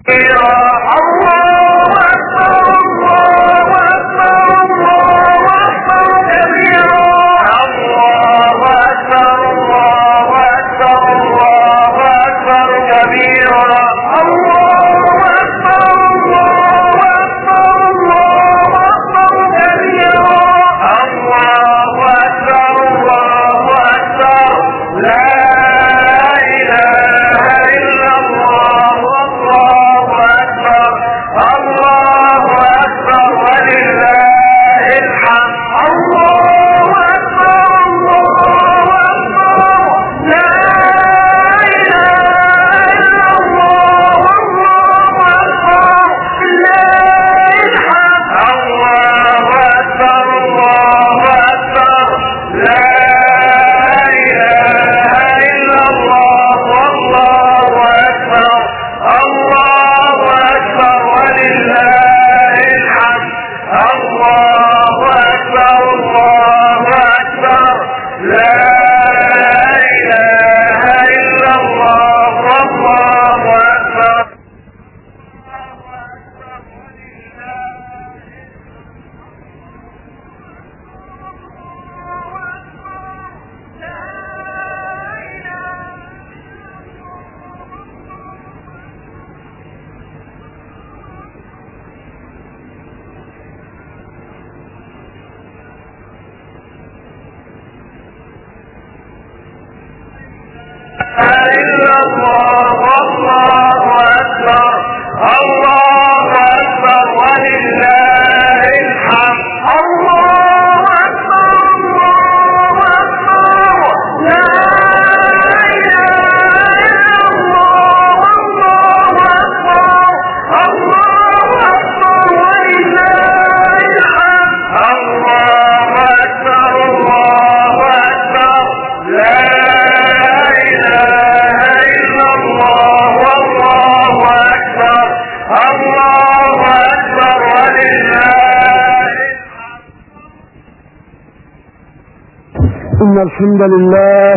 إن الحمد لله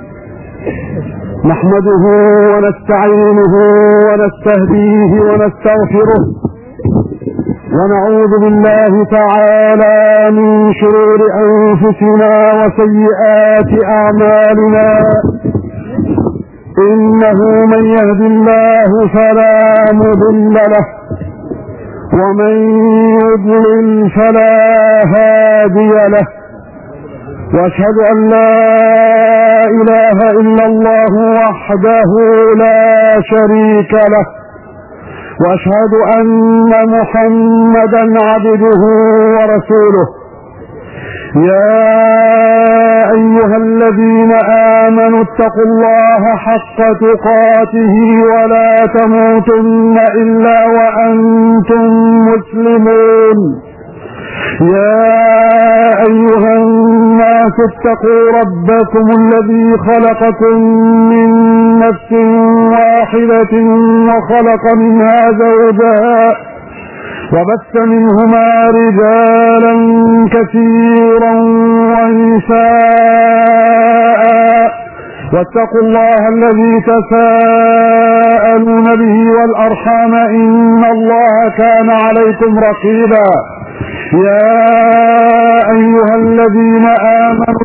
نحمده ونستعينه ونستهديه ونستغفره ونعوذ بالله تعالى من شرور أنفسنا وسيئات أعمالنا إنه من يهد الله فلا مضل له ومن يضلل فلا هادي له وأشهد أن لا إله إلا الله وحده لا شريك له وأشهد أن محمدا عبده ورسوله يا أيها الذين آمنوا اتقوا الله حق تقاته ولا تموتن إلا وأنتم مسلمون يا أيها الناس اتقوا ربكم الذي خلقكم من نفس واحدة وخلق منها زوجها وبث منهما رجالا كثيرا ونساء واتقوا الله الذي تساءلون به والأرحام إن الله كان عليكم رقيبا يا أيها الذين آمنوا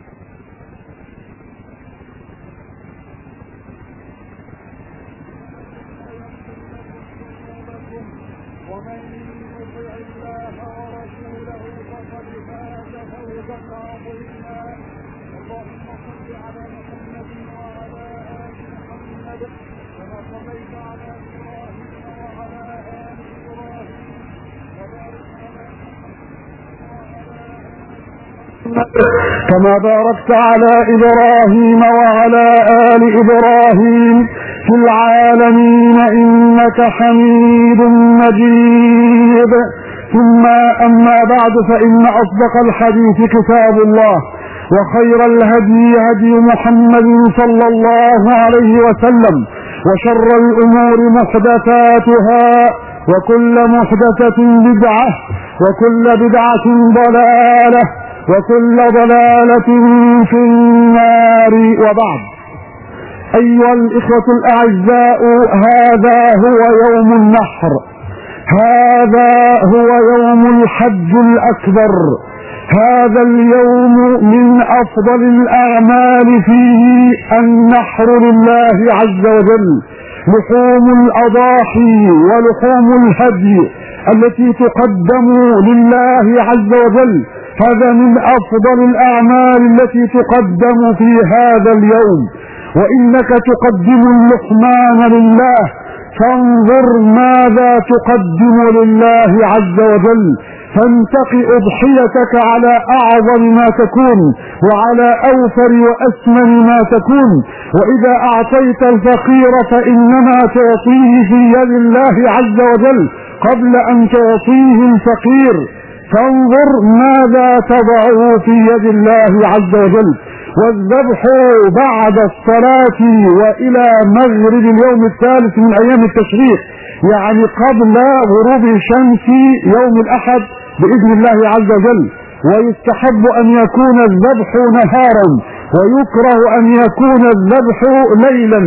ومن يطع الله ورسوله فقد فاز فوزا عظيما اللهم صل على محمد وعلى آل محمد كما صليت على إبراهيم وعلى آل إبراهيم وبارك على كما باركت على إبراهيم وعلى آل إبراهيم في العالمين إنك حميد مجيد ثم أما بعد فإن أصدق الحديث كتاب الله وخير الهدي هدي محمد صلى الله عليه وسلم وشر الأمور محدثاتها وكل محدثة بدعة وكل بدعة ضلالة وكل ضلالة في النار وبعد أيها الإخوة الأعزاء، هذا هو يوم النحر، هذا هو يوم الحج الأكبر. هذا اليوم من أفضل الأعمال فيه النحر لله عز وجل، لحوم الأضاحي ولحوم الهدي التي تقدم لله عز وجل، هذا من أفضل الأعمال التي تقدم في هذا اليوم. وإنك تقدم اللحمان لله، فانظر ماذا تقدم لله عز وجل، فانتقي أضحيتك على أعظم ما تكون وعلى أوفر وأثمن ما تكون. وإذا أعطيت الفقير فإنما تعطيه في يد الله عز وجل قبل أن تعطيه الفقير، فانظر ماذا تضعه في يد الله عز وجل. والذبح بعد الصلاة وإلى مغرب اليوم الثالث من أيام التشريق، يعني قبل غروب شمس يوم الأحد بإذن الله عز وجل. ويستحب أن يكون الذبح نهارا، ويكره أن يكون الذبح ليلا.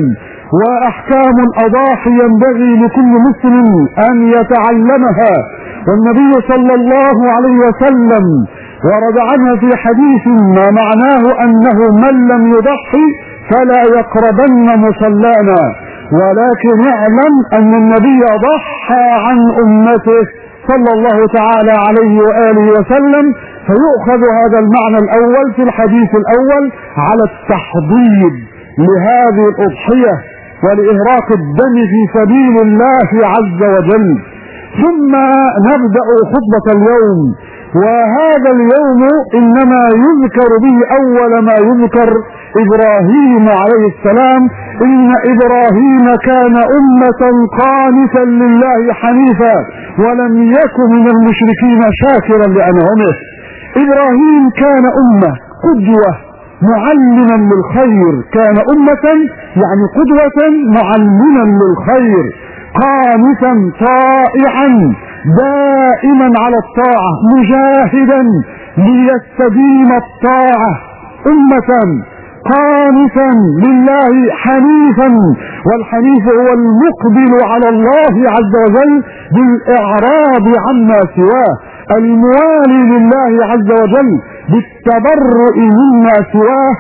وأحكام الأضاحي ينبغي لكل مسلم أن يتعلمها، والنبي صلى الله عليه وسلم ورد عنه في حديث ما معناه أنه من لم يضحي فلا يقربن مصلانا. ولكن اعلم أن النبي ضحى عن أمته صلى الله تعالى عليه وآله وسلم، فيؤخذ هذا المعنى الأول في الحديث الأول على التحضيض لهذه الأضحية ولإهراق الدم في سبيل الله عز وجل. ثم نبدأ خطبة اليوم، وهذا اليوم إنما يذكر به أول ما يذكر إبراهيم عليه السلام. إن إبراهيم كان أمة قانتا لله حنيفا ولم يكن من المشركين شاكرا لأنعمه. إبراهيم كان أمة قدوة معلما للخير، كان أمة يعني قدوة معلما للخير، قانتا طائعا دائما على الطاعة، مجاهدا ليستديم الطاعة، أمة قانتا لله حنيفا. والحنيف هو المقبل على الله عز وجل بالإعراض عما سواه، الموالي لله عز وجل بالتبرؤ مما سواه.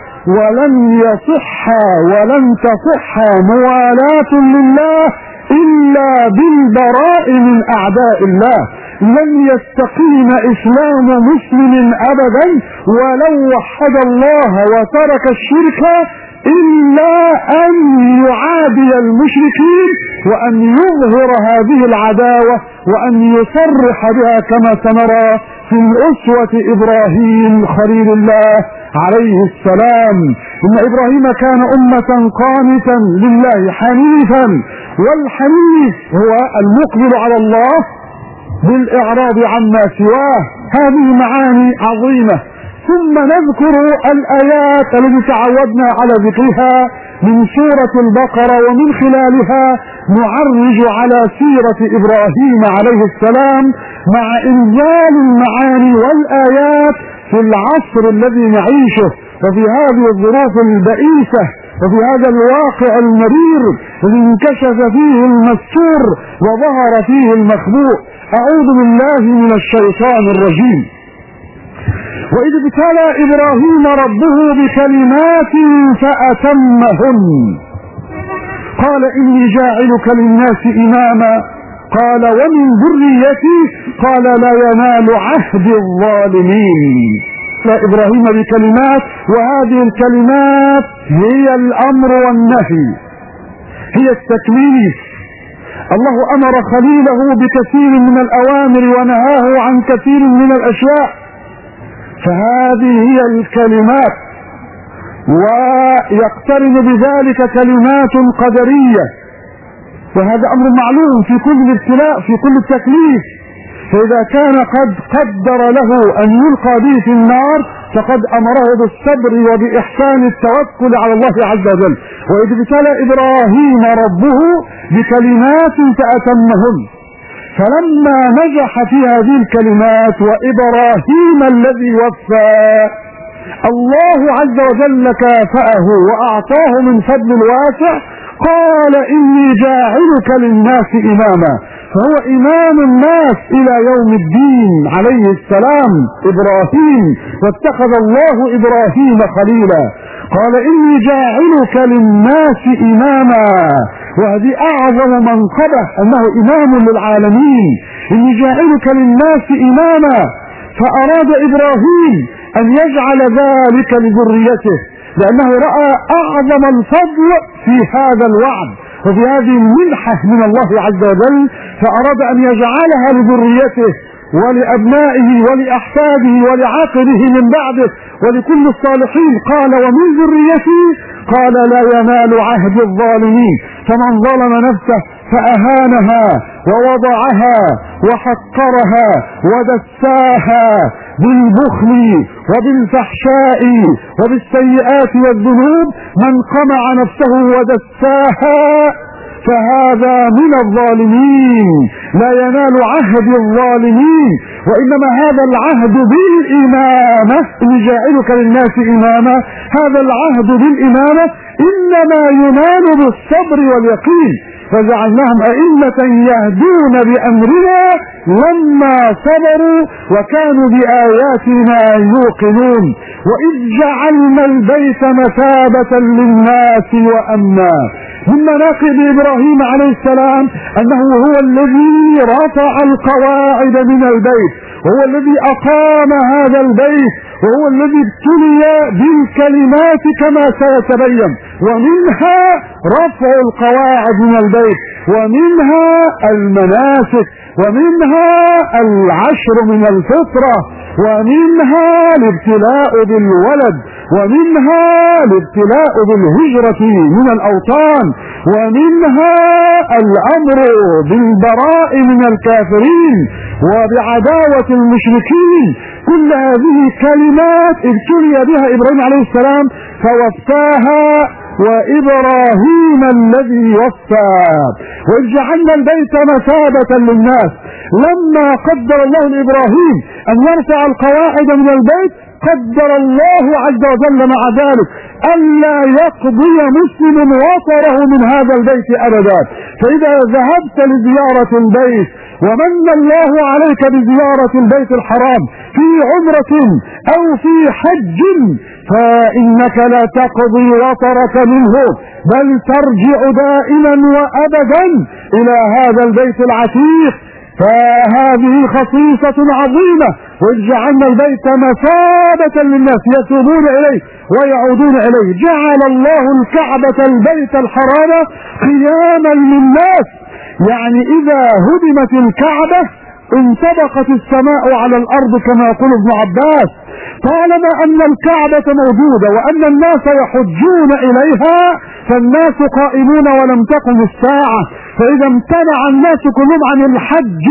ولن تصح موالاة لله إلا بالبراء من أعداء الله. لن يستقيم إسلام مسلم أبدا ولو وحد الله وترك الشرك إلا أن يعادي المشركين، وأن يظهر هذه العداوة، وأن يصرح بها كما سنرى في الأسوة إبراهيم خليل الله عليه السلام. إن إبراهيم كان أمة قانتا لله حنيفا، والحنيف هو المقبل على الله بالإعراض عما سواه. هذه معاني عظيمة. ثم نذكر الآيات التي تعودنا على ذكرها من سورة البقرة، ومن خلالها نعرج على سيرة إبراهيم عليه السلام مع إنزال المعاني والآيات في العصر الذي نعيشه، وفي هذه الظروف البئيسة، وفي هذا الواقع المرير الذي انكشف فيه المستور وظهر فيه المخبوء. أعوذ بالله من الشيطان الرجيم. وإذ ابتلى إبراهيم ربه بكلمات فأتمهن قال إني جاعلك للناس إماما قال ومن ذريتي قال لا ينال عهد الظالمين. إبراهيم بكلمات، وهذه الكلمات هي الأمر والنهي، هي التكليف. الله أمر خليله بكثير من الأوامر ونهاه عن كثير من الأشياء، فهذه هي الكلمات. ويقترن بذلك كلمات قدرية، وهذا أمر معلوم في كل الابتلاء، في كل التكليف. فإذا كان قد قدر له أن يلقى به في النار فقد أمره بالصبر وبإحسان التوكل على الله عز وجل. وإذ ابتلى إبراهيم ربه بكلمات فأتمهن، فلما نجح في هذه الكلمات وإبراهيم الذي وفى الله عز وجل كافأه وأعطاه من فضل الواسع، قال إني جاعلك للناس إماما، فهو إمام الناس إلى يوم الدين عليه السلام إبراهيم، واتخذ الله إبراهيم خليلا. قال إني جاعلك للناس إماما، وهذه أعظم منقبة أنه إمام للعالمين. إني جاعلك للناس إماما، فأراد إبراهيم أن يجعل ذلك لذريته، لأنه رأى أعظم الفضل في هذا الوعد وفي هذه المنحة من الله عز وجل، فأراد أن يجعلها لذريته ولأبنائه ولأحفاده ولعقبه من بعده ولكل الصالحين. قال ومن ذريتي، قال لا ينال عهد الظالمين، فمن ظلم نفسه فأهانها ووضعها وحقرها ودساها بالبخل وبالفحشاء وبالسيئات والذنوب، من قمع نفسه ودساها فهذا من الظالمين، لا ينال عهد الظالمين، وإنما هذا العهد بالإمامة، إن جاعلك للناس إماما، هذا العهد بالإمامة إنما ينال بالصبر واليقين، فجعلناهم أئمة يهدون بأمرنا لما صبروا وكانوا بآياتنا يوقنون. وإذ جعلنا البيت مثابة للناس وأمنا. من مناقب إبراهيم عليه السلام أنه هو الذي رفع القواعد من البيت، وهو الذي أقام هذا البيت، وهو الذي ابتلي بالكلمات كما سيتبين، ومنها رفع القواعد من البيت، ومنها المناسك، ومنها العشر من الفطرة، ومنها الابتلاء بالولد، ومنها الابتلاء بالهجرة من الأوطان، ومنها الأمر بالبراء من الكافرين وبعداوة المشركين. كل هذه كلمات ابتلي بها إبراهيم عليه السلام فوفاها، وإبراهيم الذي وفى. وإذ جعلنا البيت مثابة للناس، لما قدر الله لإبراهيم أن يرفع القواعد من البيت قدر الله عز وجل مع ذلك ألا يقضي مسلم وطره من هذا البيت أبدا. فإذا ذهبت لزيارة البيت ومن الله عليك بزيارة البيت الحرام في عمرة أو في حج، فإنك لا تقضي وطرك منه، بل ترجع دائما وأبدا إلى هذا البيت العتيق. فهذه خصيصة عظيمة. وإذ جعلنا البيت مثابة للناس يتوبون إليه ويعودون إليه. جعل الله الكعبة البيت الحرام قياما للناس، يعني إذا هدمت الكعبة انطبقت السماء على الأرض كما يقول ابن عباس. طالما أن الكعبة موجودة وأن الناس يحجون إليها فالناس قائمون ولم تقم الساعة، فإذا امتنع الناس كلهم عن الحج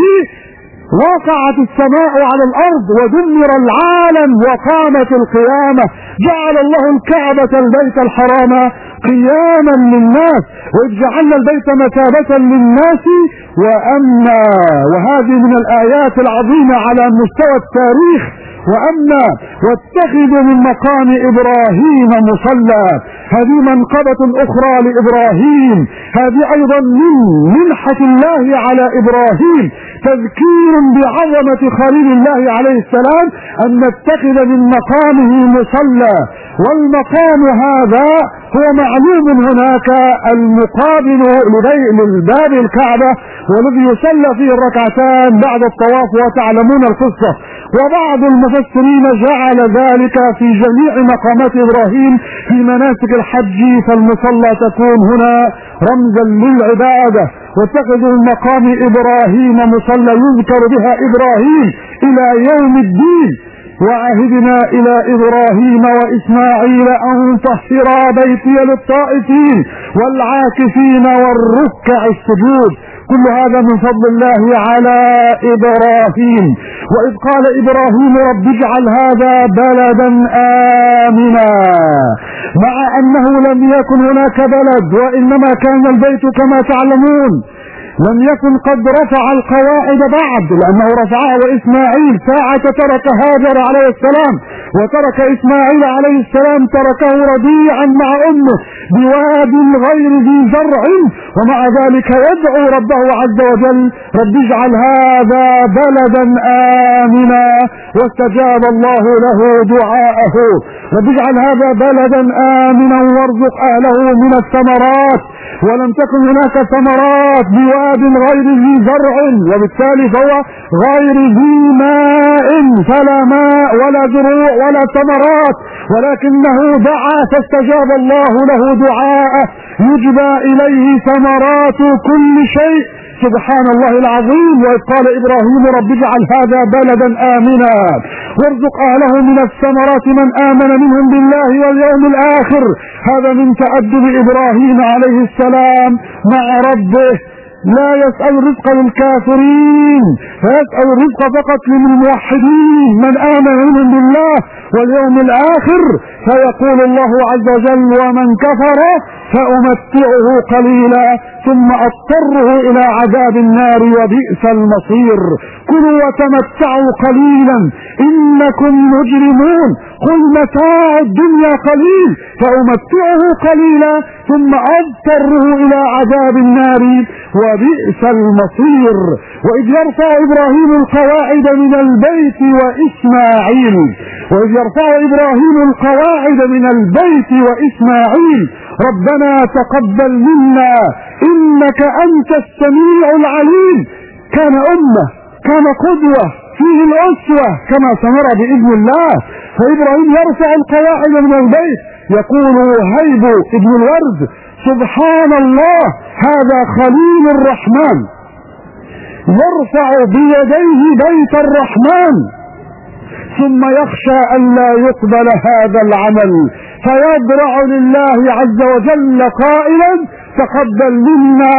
وقعت السماء على الأرض ودمر العالم وقامت القيامة. جعل الله الكعبة البيت الحرام قياما للناس، وإذ جعلنا البيت مثابة للناس وأمنا. وهذه من الآيات العظيمة على مستوى التاريخ. وأمنا واتخذوا من مقام إبراهيم مصلى. هذه منقبة أخرى لإبراهيم، هذه أيضا من منحة الله على إبراهيم، تذكير بعظمة خليل الله عليه السلام أن نتخذ من مقامه مصلى. والمقام هذا هو معلوم هناك المقابل للباب الكعبة والذي يصلى فيه الركعتان بعد الطواف، وتعلمون القصة. وبعض المفسرين جعل ذلك في جميع مقامات إبراهيم في مناسك الحج، فالمصلى تكون هنا رمزا للعبادة. واتخذوا من مقام إبراهيم مصلى يذكر بها إبراهيم إلى يوم الدين. وعهدنا إلى إبراهيم وإسماعيل أن طهرا بيتي للطائفين والعاكفين والركع السجود. كل هذا من فضل الله على إبراهيم. وإذ قال إبراهيم رب اجعل هذا بلدا آمنا، مع أنه لم يكن هناك بلد، وإنما كان البيت كما تعلمون لم يكن قد رفع القواعد بعد، لأنه رفعها وإسماعيل ساعة ترك هاجر عليه السلام، وترك إسماعيل عليه السلام تركه رضيعا مع أمه بواد غير ذي زرع، ومع ذلك يدعو ربه عز وجل: رب اجعل هذا بلدا آمنا، واستجاب الله له دعاءه. رب اجعل هذا بلدا آمنا وارزق أهله من الثمرات، ولم تكن هناك ثمرات بواد غير ذي زرع، وبالتالي فهو غير ذي ماء، فلا ماء ولا زروع ولا ثمرات، ولكنه دعا فاستجاب الله له دعاءه، يجبى إليه ثمرات كل شيء. سبحان الله العظيم. وإذ قال إبراهيم: رب اجعل هذا بلدا آمنا وارزق أهله من الثمرات من آمن منهم بالله واليوم الآخر. هذا من تأدب إبراهيم عليه السلام مع ربه، لا يسأل الرزق للكافرين، فيسأل الرزق فقط للموحدين من آمن منهم بالله واليوم الآخر. فيقول الله عز وجل: ومن كفر فأمتعه قليلا ثم أضطره إلى عذاب النار وبئس المصير. كلوا وتمتعوا قليلا إنكم مجرمون. قل متاع الدنيا قليل فأمتعه قليلا ثم أضطره إلى عذاب النار وبئس المصير. وإذ يرفع إبراهيم القواعد من البيت وإسماعيل، وإذ يرفع إبراهيم القواعد من البيت وإسماعيل ربنا تقبل منا إنك أنت السميع العليم. كان أمة، كان قدوة، فيه الأسوة كما سنرى بإذن الله. فإبراهيم يرفع القواعد من البيت، يقول هيب ابن الورد: سبحان الله، هذا خليل الرحمن يرفع بيديه بيت الرحمن، ثم يخشى أن لا يقبل هذا العمل فيضرع لله عز وجل قائلا: تقبل منا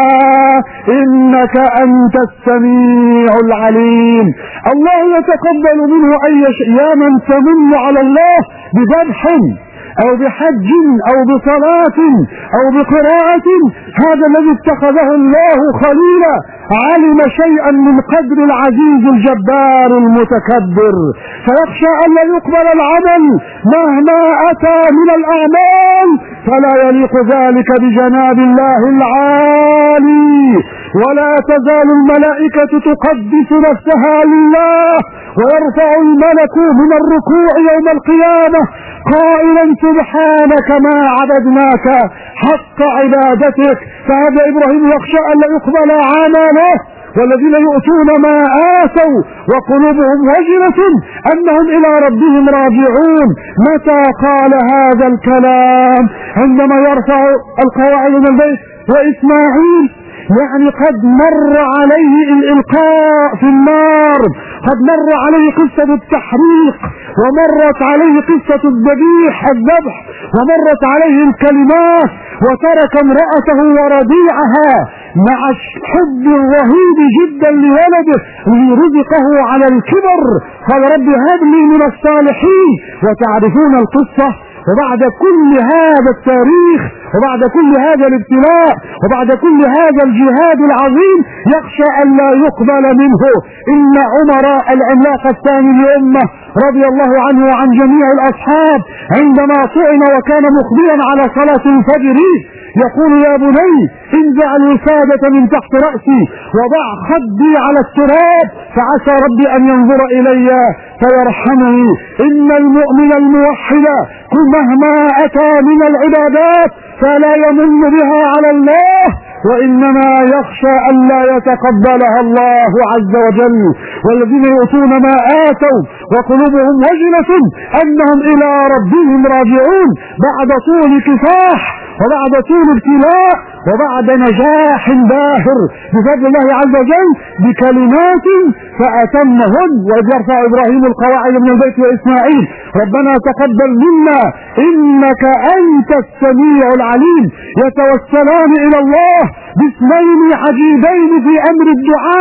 إنك أنت السميع العليم. الله يتقبل منه أي شيء. يا من تمن على الله بذبح أو بحج أو بصلاة أو بقراءة، هذا الذي اتخذه الله خليلا علم شيئا من قدر العزيز الجبار المتكبر، فيخشى أن لا يقبل العمل مهما أتى من الأعمال، فلا يليق ذلك بجناب الله العالي. ولا تزال الملائكة تقدس نفسها لله، ويرفع الملك من الركوع يوم القيامة قائلا: سبحانك ما عبدناك حق عبادتك. فهذا إبراهيم يخشى أن لا يقبل عمله. والذين يؤتون ما آتوا وقلوبهم وجلة أنهم إلى ربهم راجعون. متى قال هذا الكلام؟ عندما يرفع القواعد من البيت وإسماعيل، يعني قد مر عليه الإلقاء في النار، قد مر عليه قصة التحريق، ومرت عليه قصة الذبح، ومرت عليه الكلمات، وترك امرأته ورضيعها مع الحب الرهيب جدا لولده ليرزقه على الكبر. قال: رب هب لي من الصالحين. وتعرفون القصة. وبعد كل هذا التاريخ، وبعد كل هذا الابتلاء، وبعد كل هذا الجهاد العظيم، يخشى أن لا يقبل منه. إن عمر العملاق الثاني للأمة رضي الله عنه وعن جميع الأصحاب عندما طعن وكان مقبلا على صلاة الفجر يقول: يا بني انزع الوسادة من تحت رأسي وضع خدي على التراب فعسى ربي أن ينظر إلي فيرحمني. إن المؤمن الموحد مهما أتى من العبادات فلا يمن بها على الله، وإنما يخشى أن لا يتقبلها الله عز وجل. والذين يؤتون ما آتوا وقلوبهم وجلة أنهم إلى ربهم راجعون، بعد طول كفاح وبعد طول ابتلاء وبعد نجاح باهر بفضل الله عز وجل بكلمات فأتمهن. وإذ يرفع إبراهيم القواعد من البيت وإسماعيل ربنا تقبل منا إنك أنت السميع العليم. يتوسلان إلى الله باسمين عجيبين في أمر الدعاء: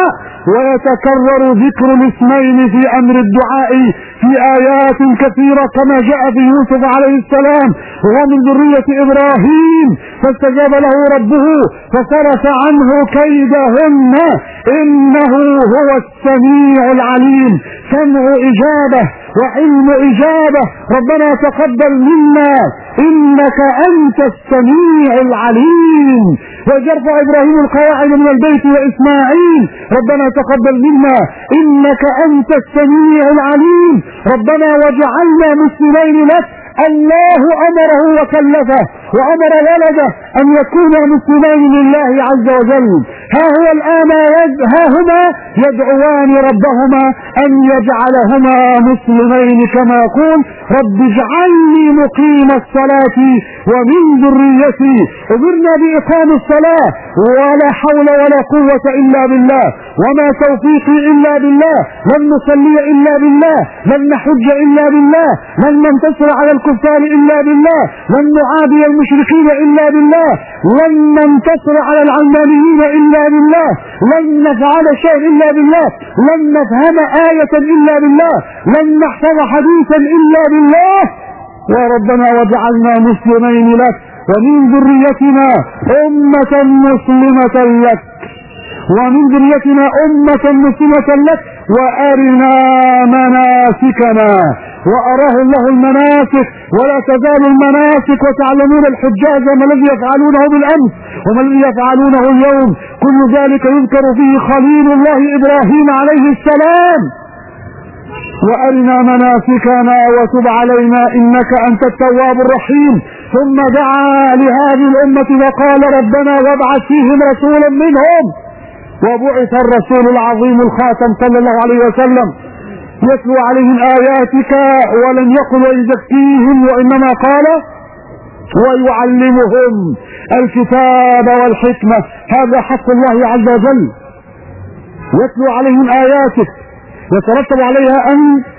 ويتكرر ذكر الاسمين في امر الدعاء في ايات كثيرة كما جاء في يوسف عليه السلام وهو من ذرية ابراهيم فاستجاب له ربه فصرف عنه كيدهن انه هو السميع العليم. سمع اجابة وعلم اجابة. ربنا تقبل منا انك انت السميع العليم. ويرفع ابراهيم القواعد من البيت واسماعيل ربنا تقبل منا انك انت السميع العليم. ربنا واجعلنا مسلمين لك. الله امره وكلفه وامر ولده ان يكون مسلمين لله عز وجل. ها هو الان ها هما يدعوان ربهما ان يجعلهما مسلمين كما يقول رب اجعلني مقيم الصلاة ومن ذريتي. امرنا باقام الصلاة ولا حول ولا قوة الا بالله وما توفيقي الا بالله. لن نصلي الا بالله لن نحج الا بالله لن ننتصر على الكفار الا بالله لن نعادي المشركين الا بالله لن ننتصر على العلمانيين الا بالله لن نفعل شيء الا بالله لن نفهم آية الا بالله لن نحفظ حديثا الا بالله. يا ربنا واجعلنا مسلمين لك ومن ذريتنا أمة مسلمة لك ومن ذريتنا أمة مسلمة لك وأرنا مناسكنا. وأراه الله المناسك ولا تزال المناسك وتعلمون الحجاج وما الذي يفعلونه بالأمس وما الذي يفعلونه اليوم كل ذلك يذكر فيه خليل الله إبراهيم عليه السلام. وأرنا مناسكنا وتب علينا إنك أنت التواب الرحيم. ثم دعا لهذه الأمة وقال ربنا وابعث فيهم رسولا منهم. وبعث الرسول العظيم الخاتم صلى الله عليه وسلم يتلو عليهم آياتك ولم يقل ويزكيهم وإنما قال ويعلمهم الكتاب والحكمة. هذا حق الله عز وجل يتلو عليهم آياتك يترتب عليها أن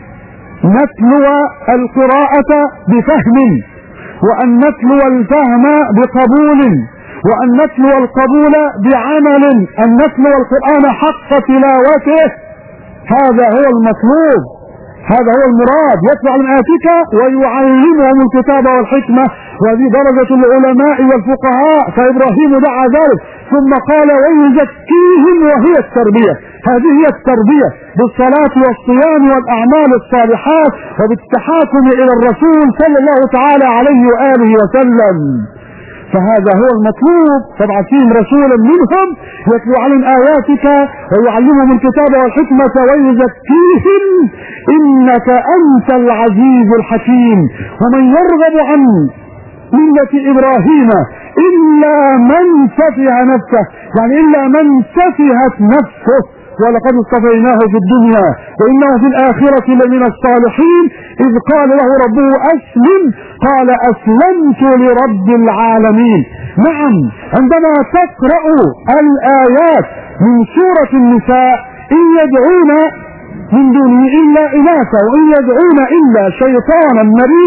نتلو القراءة بفهم وأن نتلو الفهم بقبول وأن نتلو القبول بعمل أن نتلو القرآن حق تلاوته. هذا هو المطلوب هذا هو المراد. يتلو على آياتك ويعلمهم الكتاب والحكمة. وهذه درجة العلماء والفقهاء فإبراهيم دعا ذلك ثم قال ويزكيهم وهي التربية. هذه هي التربية بالصلاة والصيام والأعمال الصالحات وبالتحاكم إلى الرسول صلى الله تعالى عليه وآله وسلم. فهذا هو المطلوب. تبعث فيهم رسولا منهم يتلو عليهم آياتك ويعلمهم الكتاب والحكمة ويزكيهم إنك أنت العزيز الحكيم. ومن يرغب عن ملة إبراهيم إلا من سفه نفسه يعني إلا من سفهت نفسه ولقد اصطفيناه في الدنيا وإنه في الآخرة لمن الصالحين. إذ قال له ربه أسلم قال أسلمت لرب العالمين. نعم عندما تقرأ الآيات من سورة النساء إن يدعون من دونه إلا إناثا وإن يدعون إلا شيطانا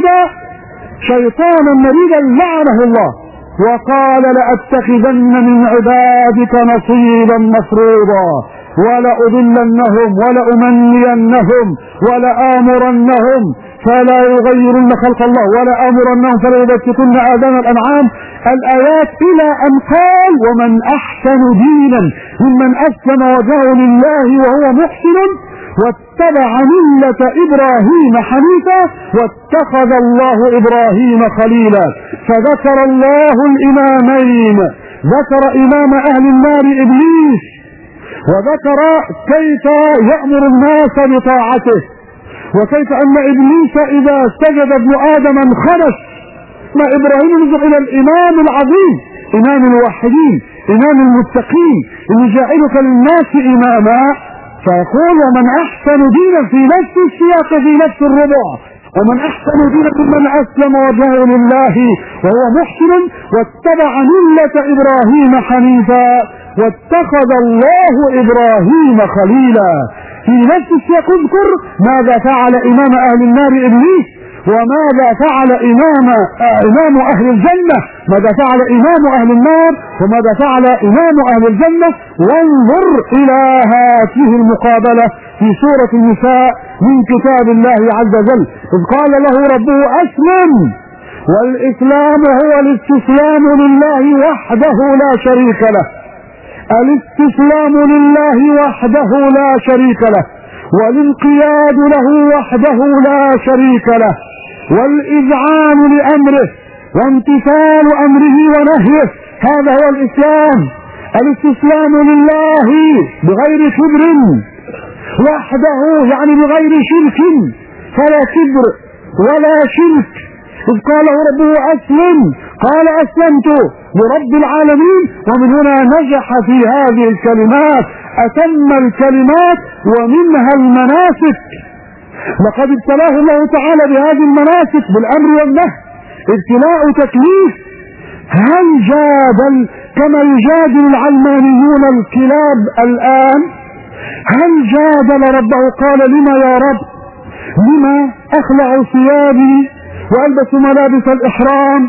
مريدا لعنه الله وقال لأتخذن من عبادك نصيبا مفروضا ولأضلنهم ولأمنينهم ولآمرنهم فلا يغيرن خلق الله ولآمرنهم فلا يبتكن آذان الأنعام. الآيات إلى أن قال ومن أحسن دينا ممن أسلم وجهه لله وهو محسن واتبع ملة إبراهيم حنيفا واتخذ الله إبراهيم خليلا. فذكر الله الإمامين ذكر إمام أهل النار إبليس وذكر كيف يأمر الناس بطاعته وكيف أن إبليس إذا سجد ابن آدم انخرس. ما إبراهيم ينظر إلى الإمام العظيم إمام الوحيدين إمام المتقين اللي جاعلك للناس إماما فيقول ومن أحسن دينا في نفس السياق في نفس الربع ومن أحسن دينا ممن أسلم وجهه لله وهو محسن واتبع ملة إبراهيم حنيفا واتخذ الله إبراهيم خليلا. في نفس السياق اذكر ماذا فعل إمام أهل النار إبليس وماذا فعل إمام أهل الجنة، ماذا فعل إمام أهل النار، وماذا فعل إمام أهل الجنة. وانظر إلى هذه المقابلة في سورة النساء من كتاب الله عز وجل، إذ قال له ربه أسلم، والإسلام هو الاستسلام لله وحده لا شريك له، الاستسلام لله وحده لا شريك له، والانقياد له وحده لا شريك له، والإذعان لأمره وامتثال أمره ونهيه، هذا هو الإسلام. الاستسلام لله بغير كبر وحده، يعني بغير شرك، فلا كبر ولا شرك. إذ قاله ربه أسلم قال أسلمت لرب العالمين، ومن هنا نجح في هذه الكلمات، أتم الكلمات ومنها المناسك. لقد ابتلاه الله تعالى بهذه المناسك بالأمر والنهي، ابتلاء تكليف. هل جادل كما يجادل العلمانيون الكلاب الآن؟ هل جادل ربه قال لما يا رب، لما أخلع ثيابي وألبس ملابس الإحرام؟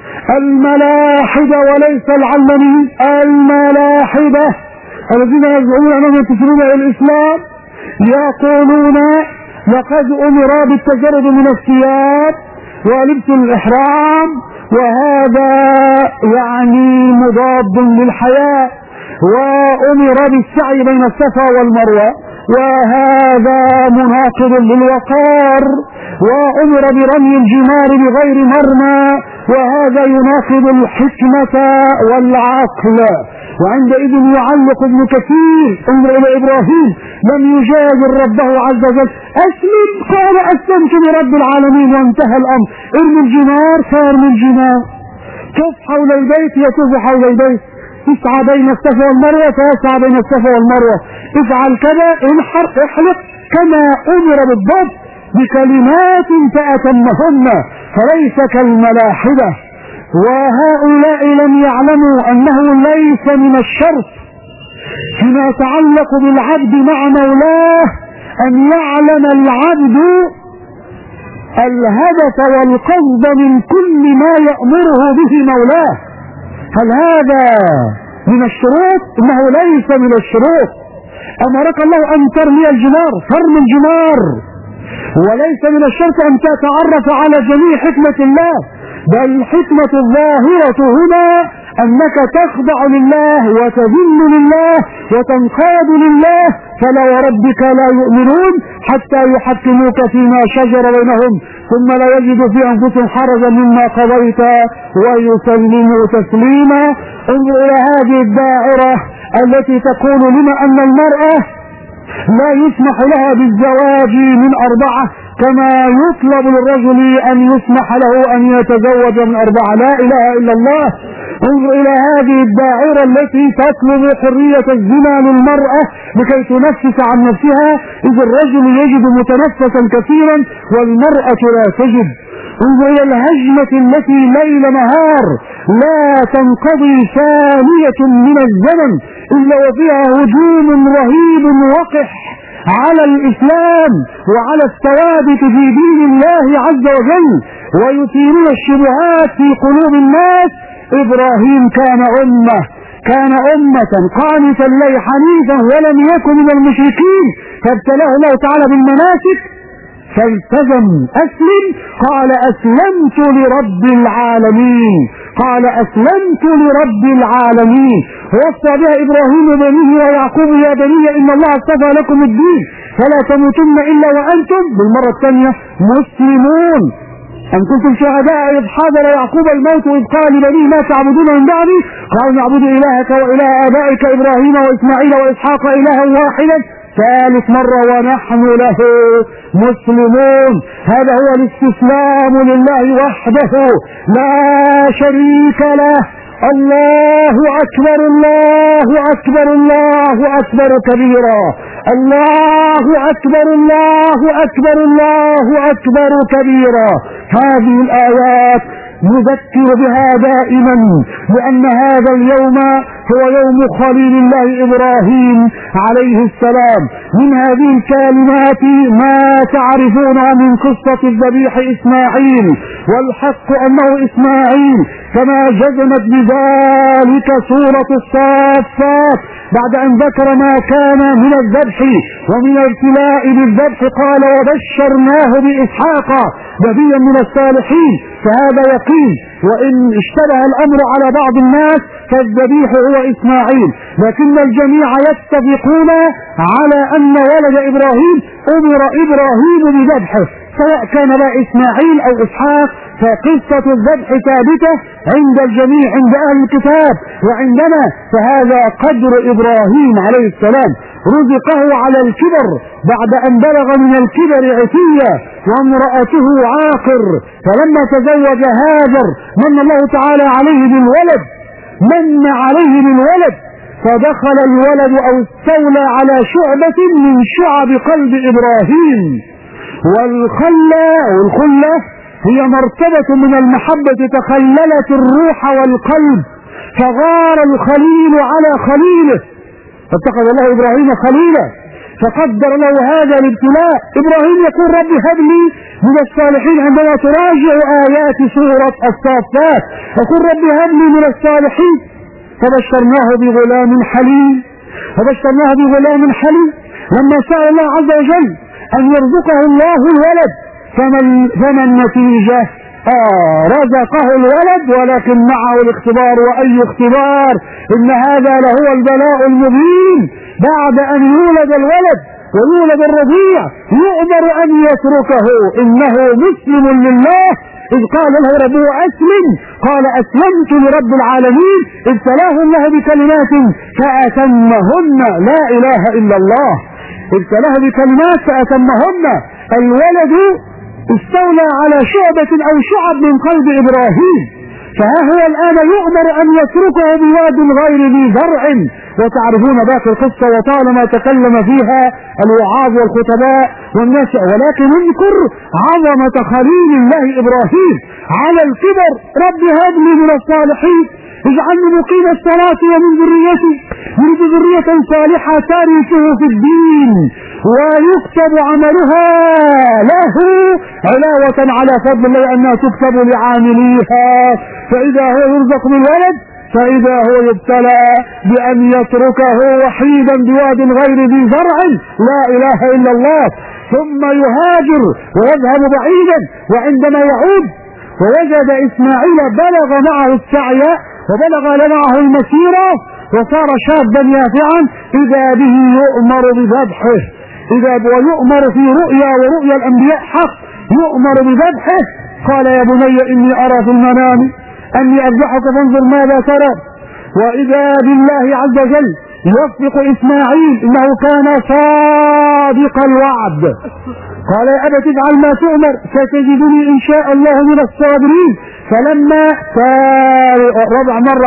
الملاحدة وليس العلمانيين، الملاحدة الذين يزعمون أنهم ينتسبون إلى الإسلام يقولون لقد أمر بالتجرد من الثياب ولبس الإحرام، وهذا يعني مضاد للحياة، وأمر بالسعي بين الصفا والمروة، وهذا مناقض للوقار، وأمر برمي الجمار بغير مرمى، وهذا يناقض الحكمة والعقل. وعندئذ يعلق ابن كثير، انظر إلى إبراهيم لم يجادل ربه عز وجل، أسلم قال أسلمت لرب العالمين، وانتهى الأمر. ارمي الجمار فارمي الجمار، طف حول البيت يطوف حول البيت، اسعى بين الصفا والمروة فيسعى بين الصفا والمروة، افعل كذا، انحر احلق كما أمر بالضبط بكلمات فأتمهن، فليس كالملاحدة. وهؤلاء لم يعلموا أنه ليس من الشرط فيما يتعلق بالعبد مع مولاه أن يعلم العبد الهدف والقصد من كل ما يأمره به مولاه. هل هذا من الشروط؟ إنه ليس من الشروط. أمرك الله أن ترمي الجمار فارمي الجمار، وليس من الشرط أن تتعرف على جميع حكمة الله، بل الحكمة الظاهرة هنا أنك تخضع لله وتذل لله وتنقاد لله. فلا وربك لا يؤمنون حتى يحكموك فيما شجر بينهم ثم لا يجدوا في أنفسهم حرجا مما قضيت ويسلموا تسليما. انظر إلى هذه الدائرة التي تقول لما أن المرأة لا يسمح لها بالزواج من 4 كما يطلب للرجل أن يسمح له أن يتزوج من 4. لا إله إلا الله. انظر إلى هذه الدائرة التي تطلب حرية الزنا للمرأة لكي تنفس عن نفسها، إذ الرجل يجد متنفسا كثيرا والمرأة لا تجد. انظر إلى الهجمة التي ليل نهار لا تنقضي ثانية من الزمن إلا وفيها هجوم رهيب وقح على الإسلام وعلى الثوابت في دين الله عز وجل، ويثيرون الشبهات في قلوب الناس. إبراهيم كان أمة قانتا لله حنيفا ولم يكن من المشركين، فابتلاه الله تعالى بالمناسك فالتزم. أسلم قال أسلمت لرب العالمين، قال أسلمت لرب العالمين. ووصى بها إبراهيم بنيه ويعقوب يا بني إن الله اصطفى لكم الدين فلا تموتن إلا وأنتم بالمرة الثانية مسلمون. أن كنتم شهداء إذ حضر يعقوب الموت إذ قال لبنيه ما تعبدون من بعدي قالوا نعبد إلهك وإله آبائك إبراهيم وإسماعيل وإسحاق إلها واحدا. ثالث مرة ونحن له مسلمون. هذا هو الاستسلام لله وحده لا شريك له. الله أكبر الله أكبر الله أكبر كبيرا، الله أكبر الله أكبر الله أكبر كبيرا. هذه الآيات نذكر بها دائما لأن هذا اليوم هو يوم خليل الله إبراهيم عليه السلام. من هذه الكلمات ما تعرفون من قصة الذبيح إسماعيل، والحق أنه إسماعيل كما جزمت بذلك سورة الصافات بعد أن ذكر ما كان من الذبح ومن الابتلاء بالذبح قال وبشرناه بإسحاق نبيا من الصالحين. فهذا يقين، وإن اشتبه الأمر على بعض الناس فالذبيح هو إسماعيل، لكن الجميع يتفقون على أن ولد إبراهيم أمر إبراهيم بذبحه، سواء كان لا إسماعيل أو إسحاق، فقصة الذبح ثابتة عند الجميع، عند أهل الكتاب وعندنا. فهذا قدر إبراهيم عليه السلام، رزقه على الكبر بعد أن بلغ من الكبر عتية وامرأته عاقر، فلما تزوج هاجر من الله تعالى عليه بالولد، من عليه بالولد، فدخل الولد أو استولى على شعبة من شعب قلب إبراهيم. والخلة هي مرتبة من المحبة تخللت الروح والقلب، فغار الخليل على خليله، فاتخذ الله إبراهيم خليلا، فقدر له هذا الابتلاء. إبراهيم يقول رب هب لي من الصالحين عندما تراجع آيات سورة الصافات، يقول رب هب لي من الصالحين. فبشرناه بغلام حليم، لما سأل الله عز وجل أن يرزقه الله الولد، فما النتيجة؟ رزقه الولد، ولكن معه الاختبار. وأي اختبار؟ إن هذا لهو البلاء المبين. بعد أن يولد الولد ويولد الرضيع يؤمر أن يتركه، إنه مسلم لله. إذ قال له ربه أسلم قال أسلمت لرب العالمين. ابتلاه الله بكلمات فأتمهن، لا إله إلا الله، ابتلاه بكلمات فأتمهن. الولد استولى على شعبة أو شعب من قلب إبراهيم، فها هو الآن يؤمر أن يتركه بواد غير ذي زرع. وتعرفون باقي القصة وطالما تكلم فيها الوعاظ والخطباء والناس، ولكن اذكر عظمة خليل الله إبراهيم على الكبر. رب هب لي من الصالحين، اجعلني مقيم الصلاة ومن ذريتي، يريد ذرية صالحة ترثه في الدين ويكتب عملها له علاوة على فضل الله أنها تكتب لعامليها. فإذا هو يرزق من ولد فإذا هو يبتلى بأن يتركه وحيدا بواد غير ذي زرع، لا إله إلا الله، ثم يهاجر ويذهب بعيدا. وعندما يعود ووجد إسماعيل بلغ معه السعي وبلغ معه المسيرة وصار شابا يافعا، إذا به يؤمر بذبحه، ويؤمر في رؤيا، ورؤيا الأنبياء حق، يؤمر بذبحه. قال يا بني إني أرى في المنام أني أذبحك فانظر ماذا ترى. وإذا بالله عز وجل يصدق إسماعيل إنه كان صادق الوعد، قال يا أبت افعل ما تؤمر ستجدني إن شاء الله من الصابرين. فلما ربع مرة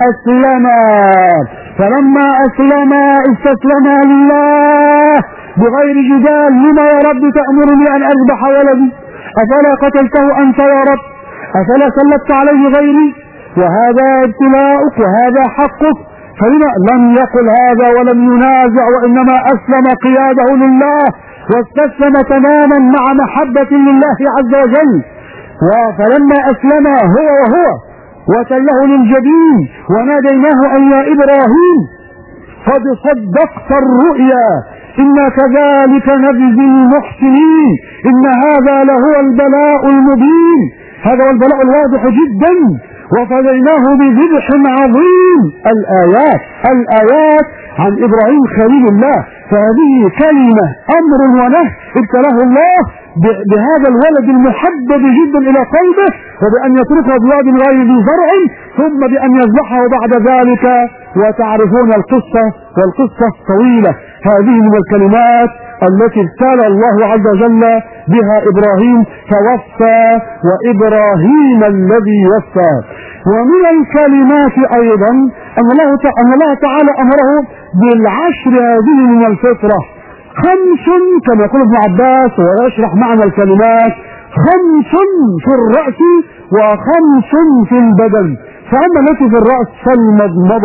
فلما أسلم استسلم لله بغير جدال. لما يا رب تأمرني أن أذبح ولدي؟ أفلا قتلته أنت يا رب؟ أفلا سلطت عليه غيري؟ وهذا ابتلاؤك وهذا حقك. فلما لم يقل هذا ولم ينازع، وإنما أسلم قياده لله واستسلم تماما مع محبة لله عز وجل. فلما أسلم هو وتله للجبين وناديناه أن يا إبراهيم قد صدقت الرؤيا إنا كذلك نجزي المحسنين إن هذا لهو البلاء المبين. هذا هو البلاء الواضح جدا. وفديناه بذبح عظيم. الآيات عن إبراهيم خليل الله. فهذه كلمة أمر ونهي ابتلاه الله بهذا الولد المحبب جدا إلى قلبه، وبأن يتركه بواد غير ذي زرع، ثم بأن يذبحه بعد ذلك. وتعرفون القصة، والقصة طويلة. هذه من الكلمات التي ابتلى الله عز وجل بها إبراهيم فوفى، وإبراهيم الذي وفى. ومن الكلمات أيضا أن الله تعالى أمره بالعشر هذه من الفطرة. 5 كما يقول ابن عباس ويشرح معنى الكلمات: 5 في الرأس و5 في البدن. فأما التي في الرأس فالمضمضة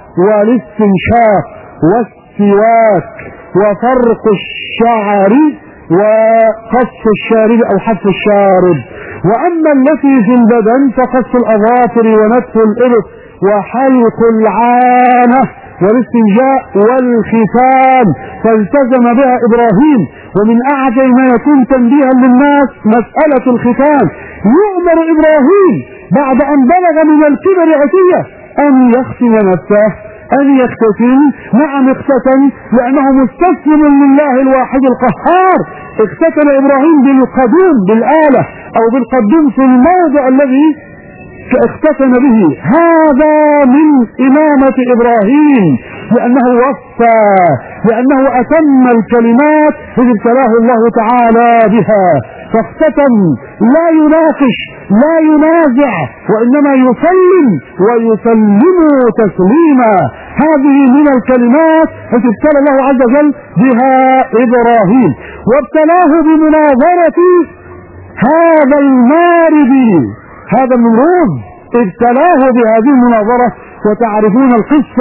والاستنشاق والسواك وفرق الشعر وقص الشارب او حف الشارب. واما التي في البدن فقص الاظافر ونتف الابط وحلق العانة والاستنجاء والختان، فالتزم بها ابراهيم. ومن اعجب ما يكون تنبيها للناس مسألة الختان، يؤمر ابراهيم بعد ان بلغ من الكبر عتية ان يختم نفسه، ان يختتن. نعم اختتن لانه مستسلم لله الواحد القهار. اختتن ابراهيم بالقدوم بالآلة او بالقدوم في الموضع الذي اختتن به. هذا من إمامة إبراهيم لأنه وفى، لأنه أتم الكلمات إذ ابتلاه الله تعالى بها. فاختتم لا يناقش لا ينازع وإنما يسلم ويسلم تسليما. هذه من الكلمات التي ابتلى الله عز وجل بها إبراهيم. وابتلاه بمناظرة هذا المارد، هذا النمرود، ابتلاه بهذه المناظرة. وتعرفون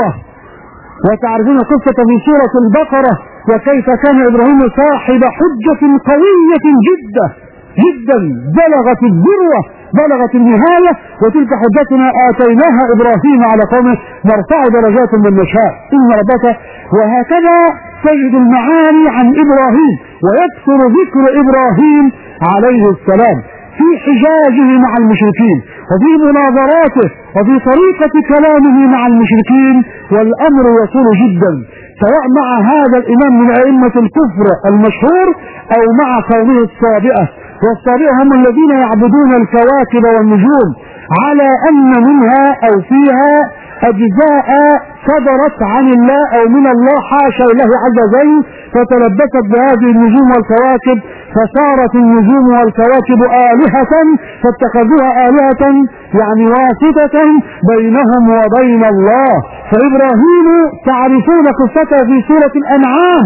القصة في سورة البقرة، وكيف كان إبراهيم صاحب حجة قوية جدا بلغت الذروة، بلغت النهاية. وتلك حجتنا آتيناها إبراهيم على قومه نرفع درجات من نشاء إن ربك. وهكذا تجد المعاني عن إبراهيم، ويكثر ذكر إبراهيم عليه السلام في حجاجه مع المشركين وفي مناظراته وفي طريقة كلامه مع المشركين. والأمر يطول جدا، سواء مع هذا الإمام من أئمة الكفر المشهور أو مع قومه الصابئة. والصابئة هم الذين يعبدون الكواكب والنجوم على أن منها أو فيها أجزاء صدرت عن الله أو من الله حاشا الله عز وجل، فتلبست بهذه النجوم والكواكب فصارت النجوم والكواكب آلهة، فاتخذوها آلهة يعني واسطة بينهم وبين الله. فإبراهيم تعرفون قصته في سورة الأنعام،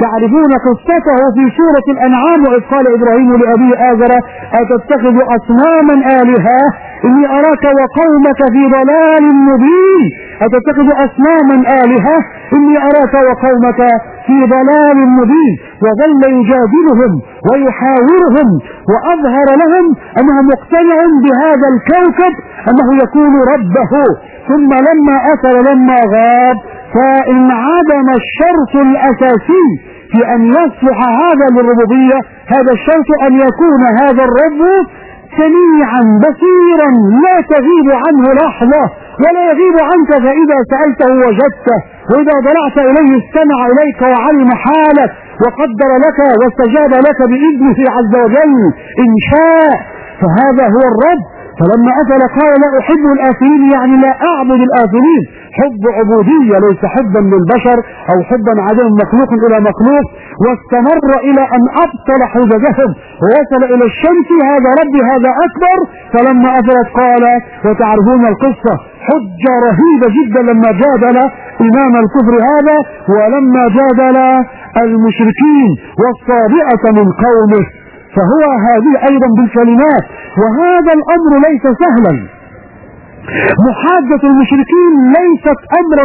وإذ قال إبراهيم لأبيه آزر أتتخذ أصناما آلهة إني أراك وقومك في ضلال مبين. أتتخذ أصناما آلهة إني أراك وقومك في ضلال مبين. وظل يجادلهم ويحاورهم وأظهر لهم أنه مقتنع بهذا الكوكب أنه يكون ربه. ثم لما غاب فانعدم الشرط الأساسي في أن يصلح هذا للربوبية، هذا الشرط أن يكون هذا الرب سميعا بصيرا لا تغيب عنه لحظة ولا يغيب عنك، فإذا سألته وجدته، وإذا ضلعت إليه استمع إليك وعلم حالك وقدر لك واستجاب لك بإذنه عز وجل إن شاء. فهذا هو الرب. فلما أفل قال لا أحب الآفلين، يعني لا أعبد الآفلين، حب عبودية ليس حبا للبشر أو حبا عدم مخلوق إلى مخلوق. واستمر إلى أن أبطل حججهم ووصل إلى الشمس، هذا ربي هذا أكبر. فلما أفلت قال، وتعرفون القصة، حجة رهيبة جدا لما جادل إمام الكفر هذا ولما جادل المشركين والصابئة من قومه. فهو هذه أيضا بالكلمات. وهذا الأمر ليس سهلا، محاجة المشركين ليست أمرا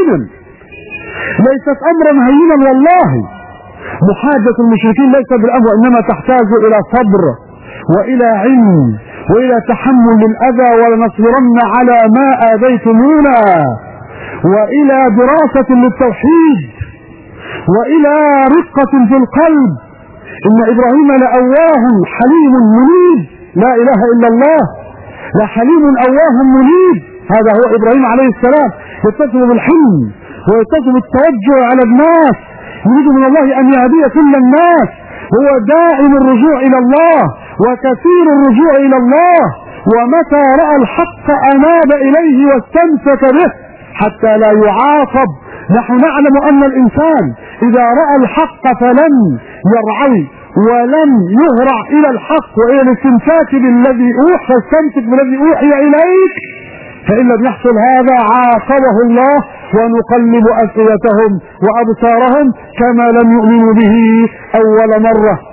هينا والله. محاجة المشركين ليست بالأمر، إنما تحتاج إلى صبر وإلى علم وإلى تحمل الأذى، ولنصبرن على ما آذيتمونا، وإلى دراسة للتوحيد، وإلى رقة في القلب. إن إبراهيم لأواه حليم منيب، لا إله إلا الله، لحليم أواه منيب. هذا هو إبراهيم عليه السلام، يتصل بالحلم ويتصل بالتوجه على الناس، يريد من الله أن يهدي كل الناس. هو دائم الرجوع إلى الله وكثير الرجوع إلى الله، ومتى رأى الحق أناب إليه واستمسك به حتى لا يعاقب. نحن نعلم أن الإنسان إذا رأى الحق فلن يرعوي ولن يهرع إلى الحق وإلى الاستمساك بالذي أوحى، فاستمسك بالذي أوحي إليك. فإن لم يحصل هذا عاقبه الله، ونقلب أفئدتهم وأبصارهم كما لم يؤمنوا به أول مرة.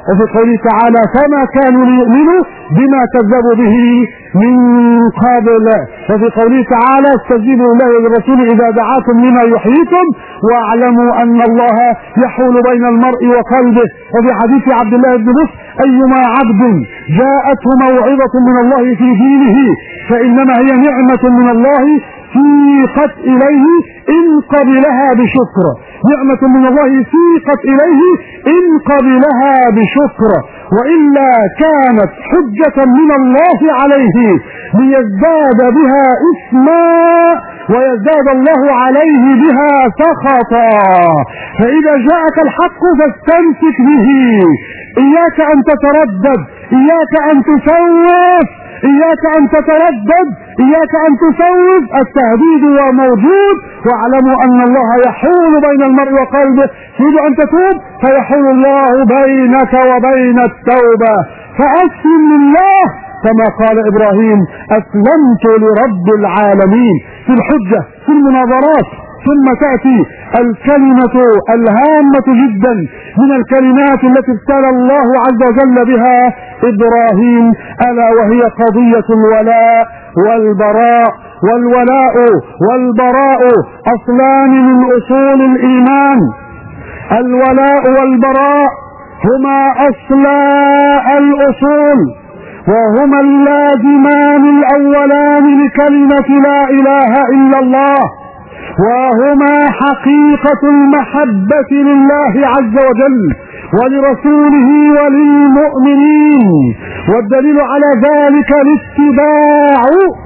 وفي قوله تعالى فما كانوا ليؤمنوا بما كذبوا به من قبل. وفي قوله تعالى استجيبوا لله وللرسول إذا دعاكم لما يحييكم واعلموا أن الله يحول بين المرء وقلبه. وفي حديث عبد الله بن بصر أيما عبد جاءته موعظة من الله في دينه فإنما هي نعمة من الله سيقت إليه إن قبلها بشكر، نعمة من الله سيقت إليه إن قبلها بشكر، وإلا كانت حجة من الله عليه ليزداد بها إثما ويزداد الله عليه بها سخطا. فإذا جاءك الحق فاستمسك به، إياك أن تتردد، إياك أن تسوف، إياك أن تتردد، إياك أن تسوف، التهديد موجود. واعلموا أن الله يحول بين المرء وقلبه، تريد أن تتوب فيحول الله بينك وبين التوبة، فأسلم لله كما قال إبراهيم أسلمت لرب العالمين في الحجة في المناظرات. ثم تأتي الكلمة الهامة جدا من الكلمات التي ابتلى الله عز وجل بها إبراهيم، ألا وهي قضية الولاء والبراء. والولاء والبراء أصلان من أصول الإيمان، الولاء والبراء هما أصلا الأصول، وهما اللازمان الأولان لكلمة لا إله إلا الله، وهما حقيقة المحبة لله عز وجل ولرسوله وللمؤمنين. والدليل على ذلك الاتباع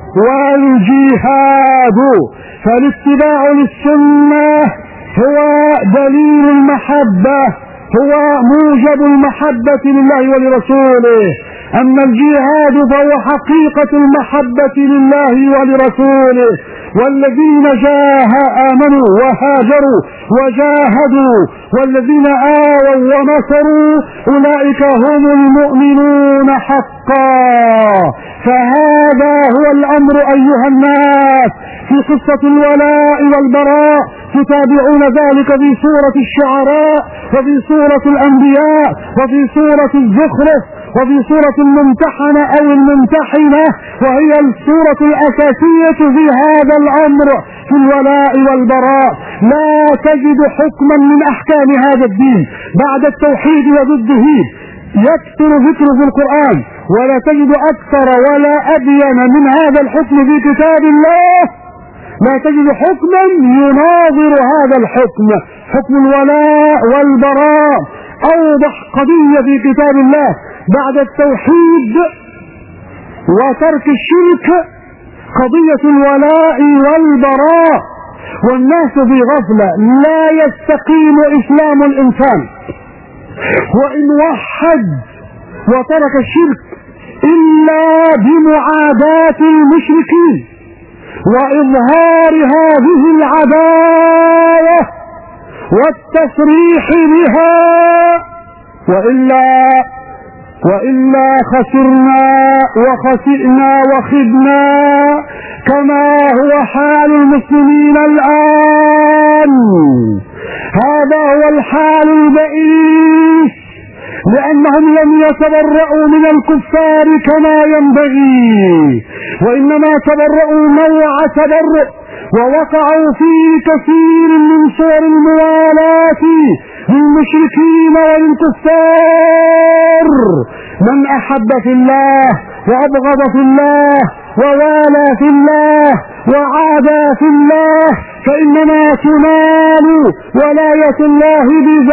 والجهاد، فالاتباع للسنة هو دليل المحبة، هو موجب المحبة لله ولرسوله. أما الجهاد فهو حقيقة المحبة لله ولرسوله. والذين آمنوا وهاجروا وجاهدوا والذين آووا ونصروا أولئك هم المؤمنون حقا. فهذا هو الأمر أيها الناس في قصة الولاء والبراء. تتابعون ذلك في سورة الشعراء وفي سورة الأنبياء وفي سورة الزخرف وفي سورة الممتحنة أو الممتحنة، وهي السورة الأساسية في هذا الأمر في الولاء والبراء. لا تجد حكما من أحكام هذا الدين بعد التوحيد وضده يكثر ذكره في القرآن، ولا تجد أكثر ولا أبين من هذا الحكم في كتاب الله. لا تجد حكما يناظر هذا الحكم، حكم الولاء والبراء. أوضح قضية في كتاب الله بعد التوحيد وترك الشرك قضية الولاء والبراء. والناس في غفلة، لا يستقيم إسلام الإنسان وإن وحد وترك الشرك إلا بمعاداة المشركين وإظهار هذه العداوة والتصريح بها، وإلا خسرنا وخسئنا وخدنا كما هو حال المسلمين الآن. هذا هو الحال البئيس، لأنهم لم يتبرؤوا من الكفار كما ينبغي، وإنما تبرؤوا نوع تبرؤ ووقعوا في كثير من صور الموالاة للمشركين وللكفار. من أحب في الله وأبغض في الله ووالى في الله وعادى في الله فإنما تنال ولاية الله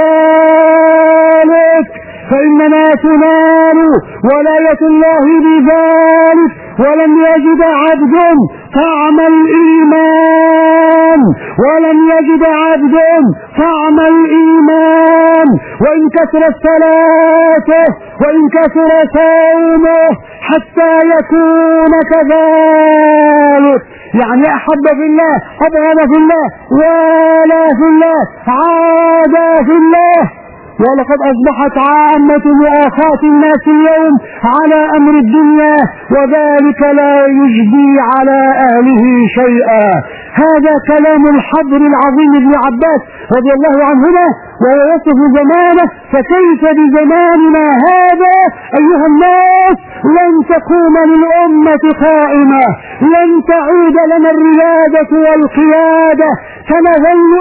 بذلك، فإنما تنال ولاية الله بذلك. ولم يجد عبد طعم الإيمان، ولم يجد عبد طعم الإيمان وإن كثرت صلاته وإن كثر صومه حتى يكون كذلك. يعني أحب في الله، أبغض في الله، والى في الله، عادى في الله. ولقد أصبحت عامة مؤاخاة الناس اليوم على أمر الدنيا، وذلك لا يجدي على أهله شيئا. هذا كلام الحبر العظيم ابن عباس رضي الله عنهما، وهو يصف زمانه، فكيف بزماننا هذا أيها الناس؟ لن تقوم للأمة قائمة، لن تعود لنا الريادة والقيادة، سنظل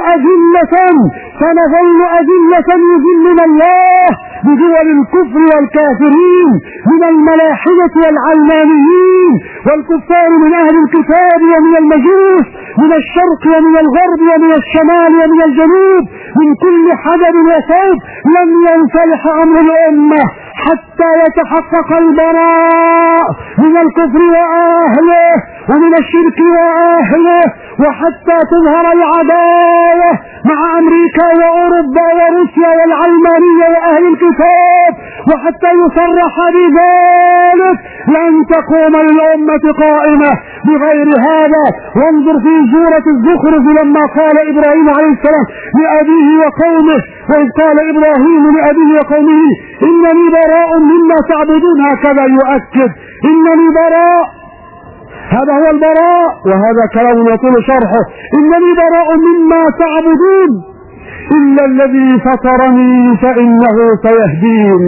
أذلة يذلنا الله بدول الكفر والكافرين من الملاحدة والعلمانيين والكفار من أهل الكتاب ومن المجوس، من الشرق ومن الغرب ومن الشمال ومن الجنوب، من كل حدب وصوب. لن ينصلح أمر الأمة حتى يتحقق البراء من الكفر وأهله ومن الشرك وأهله، وحتى تظهر العداوة مع أمريكا وأوروبا وروسيا والعلمانية وأهل الكتاب، وحتى يصرح بذلك. لن تقوم الأمة قائمة بغير هذا. وانظر في سورة الزخرف لما قال إبراهيم عليه السلام لأبيه وقومه، وإذ قال إبراهيم لأبيه وقومه إنني براء مما تعبدون، هكذا يؤكد إنني براء. هذا هو البراء، وهذا كلام يطول شرحه. إنني براء مما تعبدون إلا الذي فطرني فإنه سيهدين.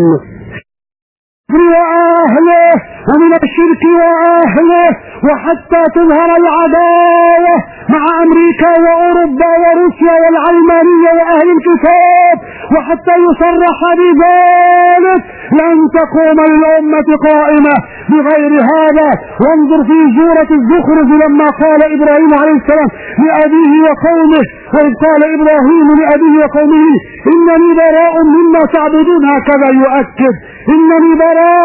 وأهله ومن الشرك وأهله، وحتى تظهر العداوة مع أمريكا وأوروبا وروسيا والعلمانية وأهل الكتاب، وحتى يصرح بذلك. لن تقوم الأمة قائمة بغير هذا. وانظر في سورة الزخرف لما قال إبراهيم عليه السلام لأبيه وقومه، وإذ قال إبراهيم لأبيه وقومه إنني براء مما تعبدون، هكذا يؤكد إنني براء.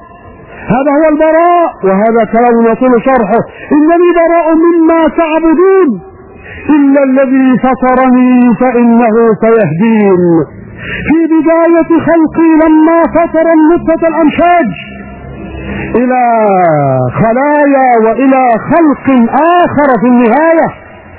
هذا هو البراء، وهذا كلام يطول شرحه. إنني براء مما تعبدون إلا الذي فطرني فإنه سيهدين. في بداية خلقي لما فطر النطفة الأمشاج إلى خلايا وإلى خلق آخر في النهاية،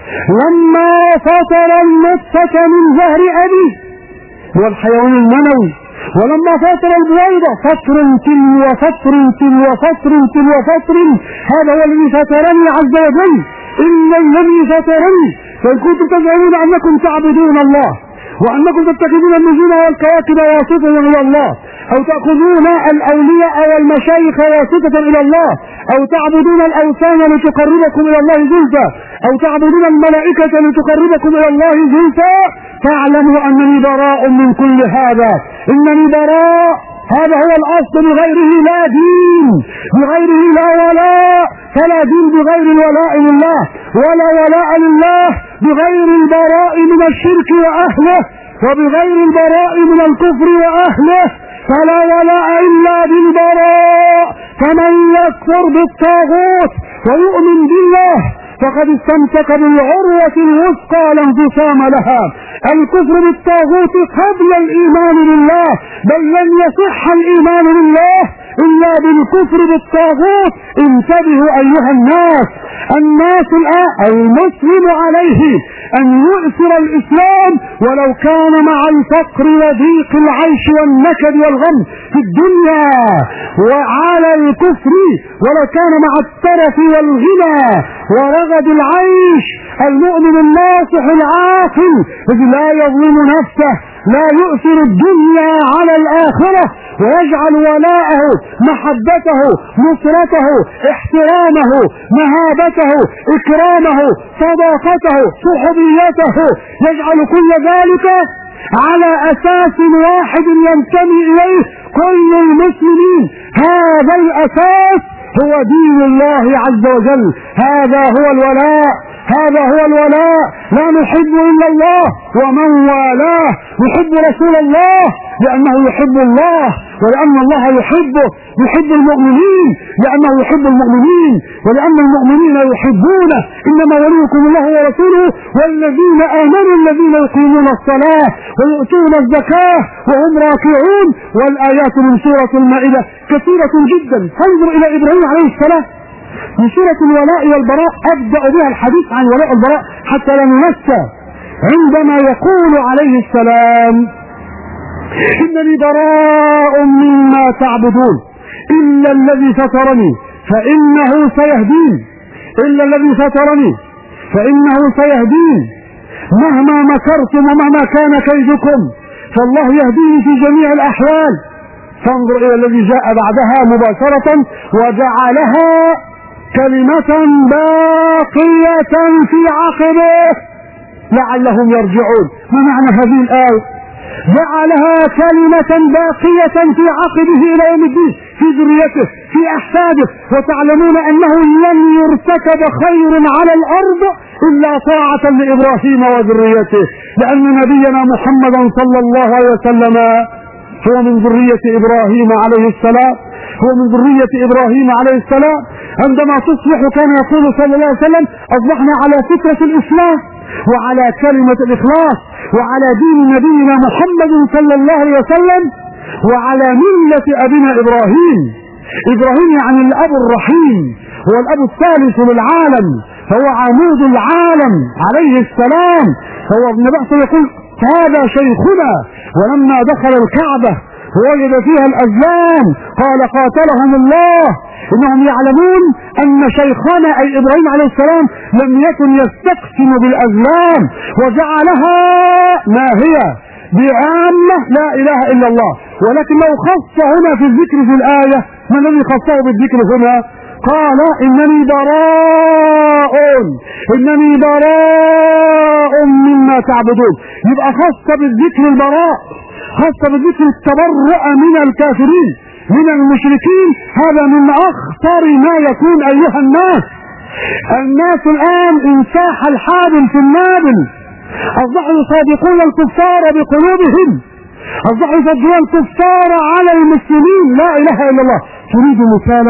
لما فطر النطفة من ظهر أبي والحيوان المنوي، ولما فطر البويضة فطر تلو فطر تلو فطر تلو فطر. هذا هو الذي فطرني عز وجل، إلا الذي فطرني. فإن كنتم تزعمون أنكم تعبدون الله وأنكم تتخذون النجوم والكواكب واسطة إلى الله، أو تأخذون الأولياء والمشايخ واسطة إلى الله، أو تعبدون الأوثان لتقربكم إلى الله زلفى، أو تعبدون الملائكة لتقربكم إلى الله زلفى، فاعلموا أنني براء من كل هذا. إنني براء. هذا هو الأصل. بغيره لا دين، بغيره لا ولاء، فلا دين بغير الولاء لله، ولا ولاء لله بغير البراء من الشرك وأهله، وبغير البراء من الكفر وأهله، فلا ولاء إلا بالبراء. فمن يكفر بالطاغوت ويؤمن بالله فقد استمسك بالعروة الوثقى لا انفصام لها. الكفر بالطاغوت قبل الإيمان بالله، بل لن يصح الإيمان بالله إلا بالكفر بالطاغوت. انتبهوا أيها الناس الآن المسلم عليه أن يؤثر الإسلام ولو كان مع الفقر وضيق العيش والنكد والغم في الدنيا، وعلى الكفر ولو كان مع الترف والغنى ورغد العيش. المؤمن الناصح العاقل الذي لا يظلم نفسه، لا يؤثر الدنيا على الآخرة، ويجعل ولاءه، محبته، نصرته، احترامه، مهابته، إكرامه، صداقته، صحبيته، يجعل كل ذلك على أساس واحد ينتمي إليه كل المسلمين. هذا الأساس هو دين الله عز وجل. هذا هو الولاء، هذا هو الولاء. لا نحب إلا الله ومن والاه. نحب رسول الله لأنه يحب الله، ولأن الله يحبه. يحب المؤمنين لأنه يحب المؤمنين، ولأن المؤمنين يحبونه. إنما وليكم الله ورسوله والذين آمنوا الذين يقيمون الصلاة ويؤتون الزكاة وهم راكعون. والآيات من سورة المائدة كثيرة جدا. فانظر إلى إبراهيم عليه السلام من سورة الولاء والبراء. أبدأ بها الحديث عن الولاء والبراء حتى لا ننسى. عندما يقول عليه السلام إنني براء مما تعبدون إلا الذي فطرني فإنه سيهدين. إلا الذي فطرني فإنه سيهدين. مهما مكرتم ومهما كان كيدكم فالله يهديني في جميع الأحوال. فانظر إلى الذي جاء بعدها مباشرة: وجعلها كلمة باقية في عقبه لعلهم يرجعون. ما معنى هذه الآية؟ جعلها كلمة باقية في عقبه إلى يوم الدين، في ذريته، في أحفاده. وتعلمون أنه لن يرتكب خير على الأرض إلا طاعة لإبراهيم وذريته، لأن نبينا محمدا صلى الله عليه وسلم هو من ذرية إبراهيم عليه السلام، هو من ذرية إبراهيم عليه السلام. عندما تصبح كان يقول صلى الله عليه وسلم: أصبحنا على فكرة الإسلام وعلى كلمة الإخلاص وعلى دين نبينا محمد صلى الله عليه وسلم وعلى ملة أبينا إبراهيم. إبراهيم يعني الأب الرحيم، هو الأب الثالث للعالم، فهو عمود العالم عليه السلام. هو ابن بحث يقول: هذا شيخنا. ولما دخل الكعبة ووجد فيها الأزلام قال: قاتلهم الله، إنهم يعلمون أن شيخنا أي إبراهيم عليه السلام لم يكن يستقسم بالأزلام، وجعلها ما هي بعامة لا إله إلا الله. ولكن لو خص هنا في الذكر في الآية، ما الذي خصه بالذكر هنا؟ قال: إنني براء مما تعبدون. يبقى خص بالذكر البراء، خص بالذكر التبرؤ من الكافرين من المشركين. هذا من أخطر ما يكون أيها الناس الآن انساح الحابل في النابل. أصبحوا يصادقون الكفار بقلوبهم، أصبحوا يصدقون الكفار على المسلمين. لا إله إلا الله. تريد مثالا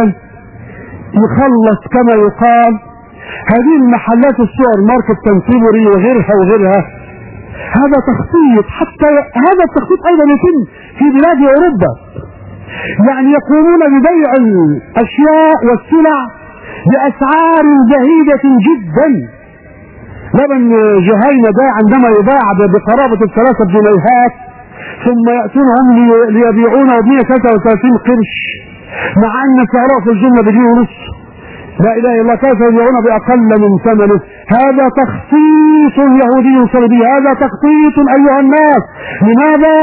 يخلص كما يقال هذه المحلات السوبر ماركت تنتيبوري وغيرها، هذا تخطيط. حتى هذا التخطيط أيضا يتم في بلاد أوروبا، يعني يقومون ببيع الأشياء والسلع بأسعار زهيدة جدا. لبن جهينة ده عندما يباع بقرابة 3 جنيهات ثم يأتونهم ليبيعونه ب133 قرش، مع أن سعره في الجملة ب1.5 جنيه. لا إله إلا الله. كيف يبيعون بأقل من ثمنه؟ هذا تخطيط يهودي صليبي، هذا تخطيط أيها الناس. لماذا؟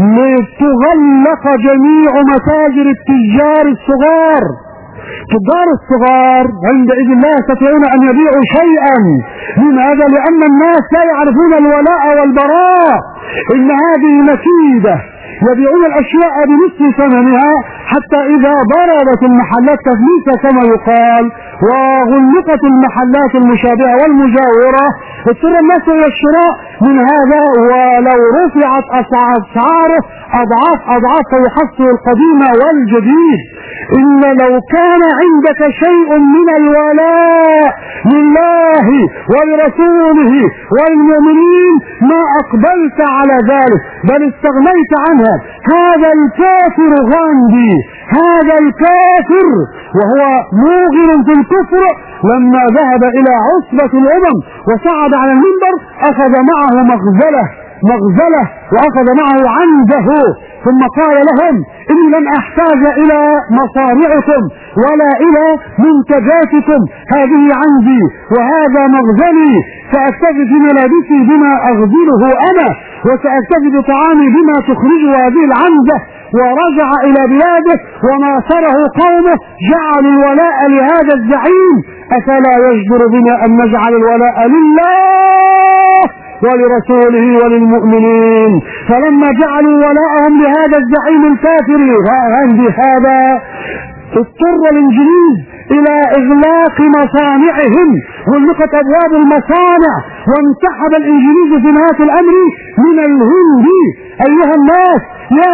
لتغلق جميع متاجر التجار الصغار. تجار الصغار عندئذ لا يستطيعون أن يبيعوا شيئا. لماذا؟ لأن الناس لا يعرفون الولاء والبراء. إن هذه مكيدة، يبيعون الأشياء بنصف ثمنها حتى إذا ضربت المحلات تفليسة كما يقال وغلقت المحلات المشابهة والمجاورة، اضطر الناس إلى الشراء من هذا، ولو رفعت أسعاره أضعاف فيحصل القديم والجديد. إن لو كان عندك شيء من الولاء لله ولرسوله والمؤمنين ما أقبلت على ذلك، بل استغنيت عنها. هذا الكافر غاندي، هذا الكافر وهو موغل في الكفر، لما ذهب إلى عصبة الأمم وصعد على المنبر أخذ معه مغزلة وأخذ معه عنده، ثم قال لهم: إني لن أحتاج إلى مصارعكم ولا إلى منتجاتكم، هذه عندي وهذا مغزلي، سأكتفي في ملابسي بما أغزله أنا، وسأكتفي بطعامي بما تخرجه هذه العنزة. ورجع إلى بلاده وناصره قومه، جعلوا الولاء لهذا الزعيم. أفلا يجدر بنا أن نجعل الولاء لله ولرسوله وللمؤمنين؟ فلما جعلوا ولاءهم لهذا الزعيم الكافر غاندي هذا، اضطر الانجليز الى اغلاق مصانعهم، غلقت ابواب المصانع، وانسحب الانجليز في نهاية الامر من الهند. ايها الناس، يا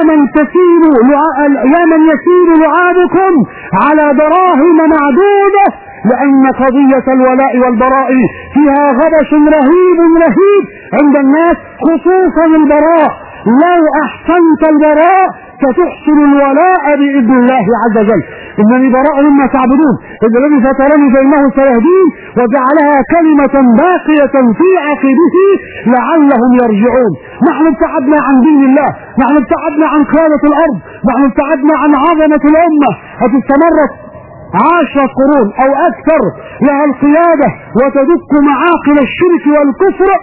من يسير لعابكم على دراهم معدودة، لأن قضية الولاء والبراء فيها غبش رهيب عند الناس، خصوصا البراء. لو أحسنت البراء ستحسن الولاء بإذن الله عز وجل. إنني براء مما تعبدون، إذا الذي فطرني فإنه سيهدين، وجعلها كلمة باقية في عقبه لعلهم يرجعون. نحن ابتعدنا عن دين الله، نحن ابتعدنا عن قيادة الأرض، نحن ابتعدنا عن عظمة الأمة التي استمرت 10 قرون أو أكثر لها القيادة وتدك معاقل الشرك والكفر.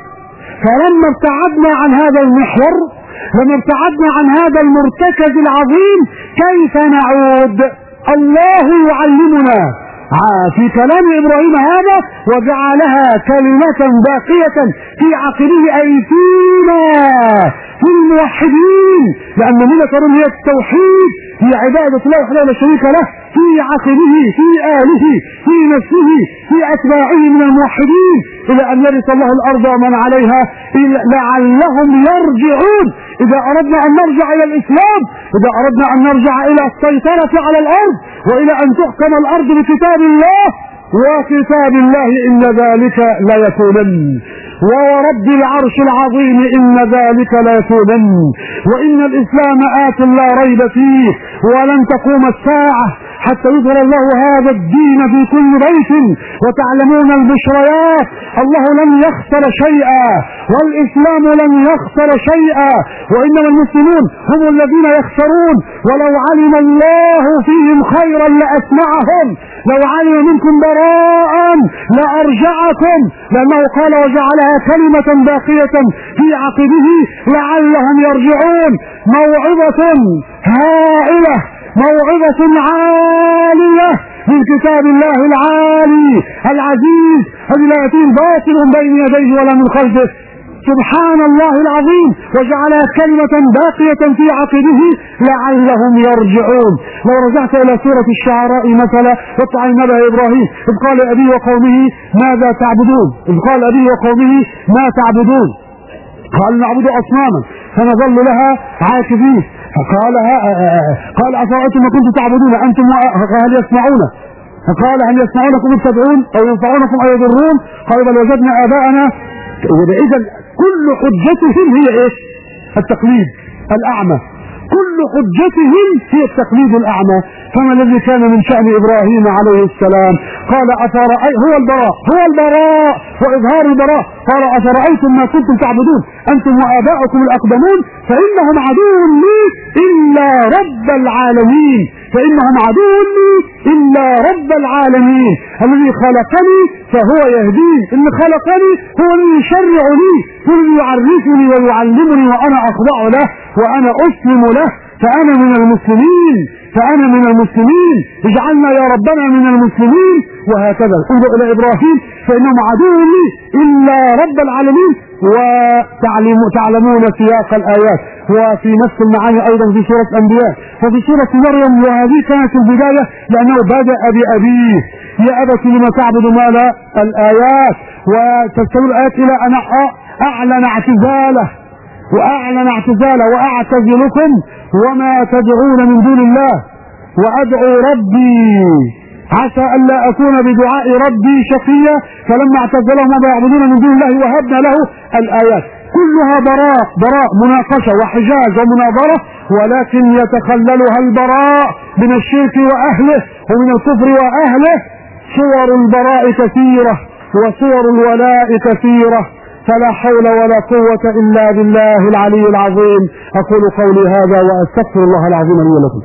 فلما ابتعدنا عن هذا المحور، لما ابتعدنا عن هذا المرتكز العظيم، كيف نعود؟ الله يعلمنا في كلام إبراهيم هذا: وجعلها كلمة باقية في عقبه، أي فينا، في الموحدين، لأن ملة هي التوحيد، هي عبادة الله وحده لا شريك له، في عقبه، في آله، في نفسه، في أتباعه من الموحدين، إلى أن يرث الله الأرض ومن عليها لعلهم يرجعون. إذا أردنا أن نرجع إلى الإسلام، إذا أردنا أن نرجع إلى السيطرة على الأرض، وإلى أن تحكم الأرض بكتاب الله وكتاب الله، إن ذلك لا يكونن، ورب العرش العظيم إن ذلك لا يكونن، وإن الإسلام آت لا ريب فيه، ولن تقوم الساعة حتى يظهر الله هذا الدين في كل بيت. وتعلمون البشريات، الله لن يخسر شيئا، والإسلام لن يخسر شيئا، وإنما المسلمون هم الذين يخسرون. ولو علم الله فيهم خيرا لأسمعهم، لو علم منكم براء لأرجعكم، لأنه قال: وجعلها كلمة باقية في عقبه لعلهم يرجعون. موعظة هائلة، موعظة عالية من كتاب الله العالي العزيز الذي لا يأتيه باطل بين يديه ولا من خلفه. سبحان الله العظيم. وجعلها كلمة باقية في عقبه لعلهم يرجعون. لو رجعت إلى سورة الشعراء مثلا، واطلع نبأ إبراهيم إذ قال أبيه وقومه ماذا تعبدون، إذ قال أبيه وقومه ما تعبدون، قال نعبد أصناما فنظل لها عاكفين، قال أفرأيتم ما كنتم تعبدون أنتم هل يسمعون، فقال هل يسمعونكم إذ تدعون أو ينفعونكم أو يضرون، قال بل وجدنا آباءنا. إذا كل حجتهم هي إيش؟ التقليد الأعمى، كل حجتهم هي التقليد الأعمى. فما الذي كان من شأن إبراهيم عليه السلام؟ قال هو البراء وإظهار البراء. قال أفرأيتم ما كنتم تعبدون أنتم وآباؤكم الأقدمون فإنهم عدو لي إلا رب العالمين، فإنهم عدو لي إلا رب العالمين. الذي خلقني فهو يهدين، اللي خلقني هو الذي يشرع لي، هو الذي يعرفني ويعلمني وأنا أخضع له وأنا أسلم له. فأنا من المسلمين، فأنا من المسلمين، اجعلنا يا ربنا من المسلمين. وهكذا انظر إلى إبراهيم فإنهم عدو لي إلا رب العالمين. وتعلمون سياق الآيات وفي نفس المعاني أيضا في سورة الأنبياء وفي سورة مريم. وهذه كانت البداية لأنه بدأ بأبيه: يا أبت لما تعبد ما لا، الآيات. وتستمر الآيات إلى أن أعلن اعتزاله وأعتزلكم وما تدعون من دون الله وأدعو ربي عسى ألا أكون بدعاء ربي شقيا فلما اعتزلهم وما يعبدون من دون الله وهبنا له. الآيات كلها براء مناقشة وحجاج ومناظرة، ولكن يتخللها البراء من الشرك وأهله ومن الكفر وأهله. صور البراء كثيرة وصور الولاء كثيرة، فلا حول ولا قوة إلا بالله العلي العظيم. أقول قولي هذا وأستغفر الله العظيم لي ولكم.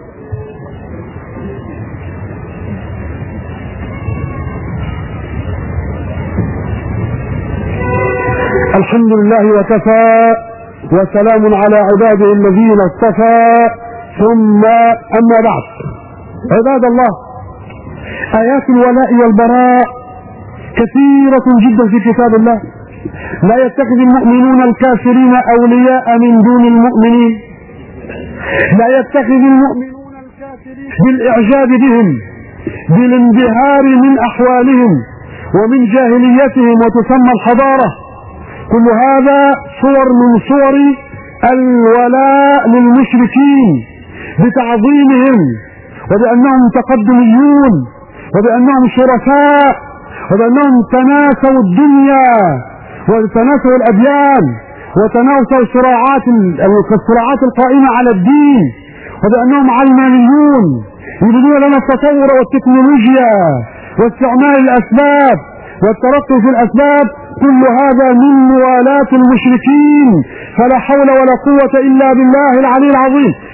الحمد لله وكفى، وسلام على عباده الذين اصطفى، ثم أما بعد. عباد الله، آيات الولاء والبراء كثيرة جدا في كتاب الله. لا يتخذ المؤمنون الكافرين أولياء من دون المؤمنين، لا يتخذ المؤمنون الكافرين بالإعجاب بهم، بالانبهار من أحوالهم ومن جاهليتهم وتسمى الحضارة. كل هذا صور من صور الولاء للمشركين بتعظيمهم وبأنهم تقدميون وبأنهم شرفاء وبأنهم تناسوا الدنيا وتناسوا الأديان وتناسوا الصراعات القائمة على الدين، وبأنهم علمانيون يريدون لنا التطور والتكنولوجيا واستعمال الأسباب والترقي في الأسباب. كل هذا من موالاة المشركين، فلا حول ولا قوة إلا بالله العلي العظيم.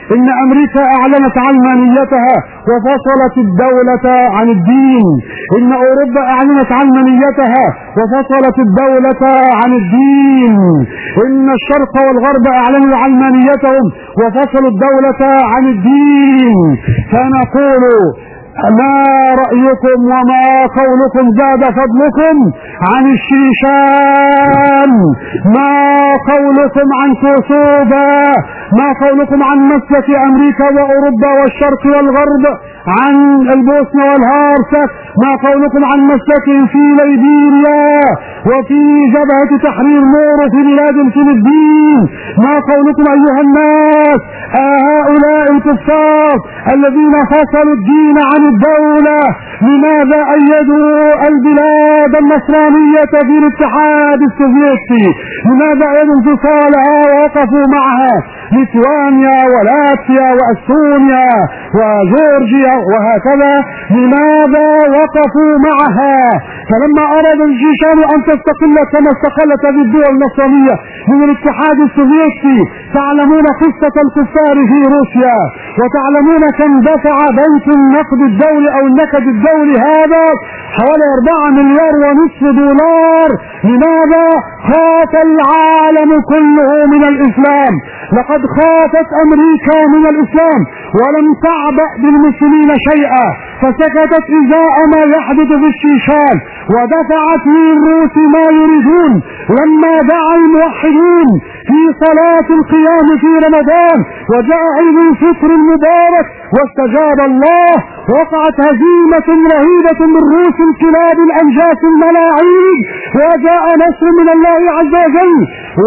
إن أمريكا أعلنت علمانيتها وفصلت الدولة عن الدين. إن أوروبا أعلنت علمانيتها وفصلت الدولة عن الدين. إن الشرق والغرب أعلنوا علمانيتهم وفصلوا الدولة عن الدين. فنقول: ما رأيكم وما قولكم زاد فضلكم عن الشيشان؟ ما قولكم عن كوسوفا؟ ما قولكم عن مسلك أمريكا وأوروبا والشرق والغرب عن البوسنة والهرسك؟ ما قولكم عن مسلك في ليبيريا وفي جبهة تحرير مورو في بلاد الفلبين؟ ما قولكم أيها الناس؟ هؤلاء الكفار الذين فصلوا الدين عن الدولة لماذا أيدوا البلاد النصرانية في الاتحاد السوفيتي؟ لماذا أيدوا انفصالها ووقفوا معها ليتوانيا ولاتفيا وأستونيا وجورجيا وهكذا؟ لماذا وقفوا معها؟ فلما أراد الشيشان أن تستقل كما استقلت هذه الدول النصرانية من الاتحاد السوفيتي، تعلمون قصة الكفار في روسيا، وتعلمون كم دفع بنك النقد الدولي أو النكد الدولي هذا حوالي 4 مليار ونصف دولار. لماذا؟ خاف العالم كله من الإسلام. لقد خافت أمريكا من الإسلام ولم تعبأ بالمسلمين شيئا، فسكتت إزاء ما يحدث في الشيشان ودفعت للروس ما يريدون. لما دعا الموحدون في صلاة القيام في رمضان وجاء عيد الفطر المبارك واستجاب الله، وقعت هزيمة رهيبة من روس الكلاب الأنجاس الملاعين، وجاء نصر من الله عز وجل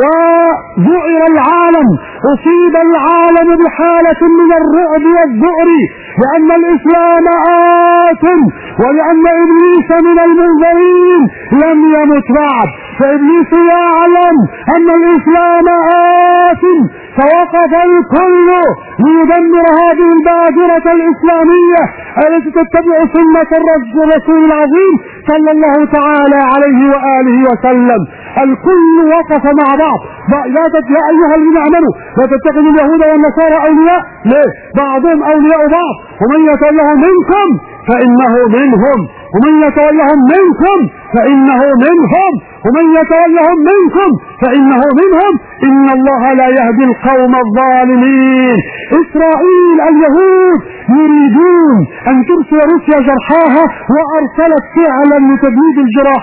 وذعر العالم. أصيب العالم بحالة من الرعب والذعر لأن الإسلام آت ولأن إبليس من المنذرين لم يمت بعد. فإبليس يعلم أن الإسلام آت، فوقف الكل ليدمر هذه البادرة الإسلامية التي تتبع سنة الرسول العظيم صلى الله تعالى عليه وآله وسلم. الكل وقف مع بعض. يا أيها الذين آمنوا لا تتخذوا اليهود والنصارى أولياء. ليه؟ بعضهم أولياء بعض، ومن يتولهم منكم فإنه منهم، ومن يتولهم منكم فإنه منهم، ومن يتولهم منكم فإنه منهم، إن الله لا يهدي القوم الظالمين. إسرائيل اليهود يريدون أن ترسل روسيا جرحاها، وأرسلت فعلا لتجميد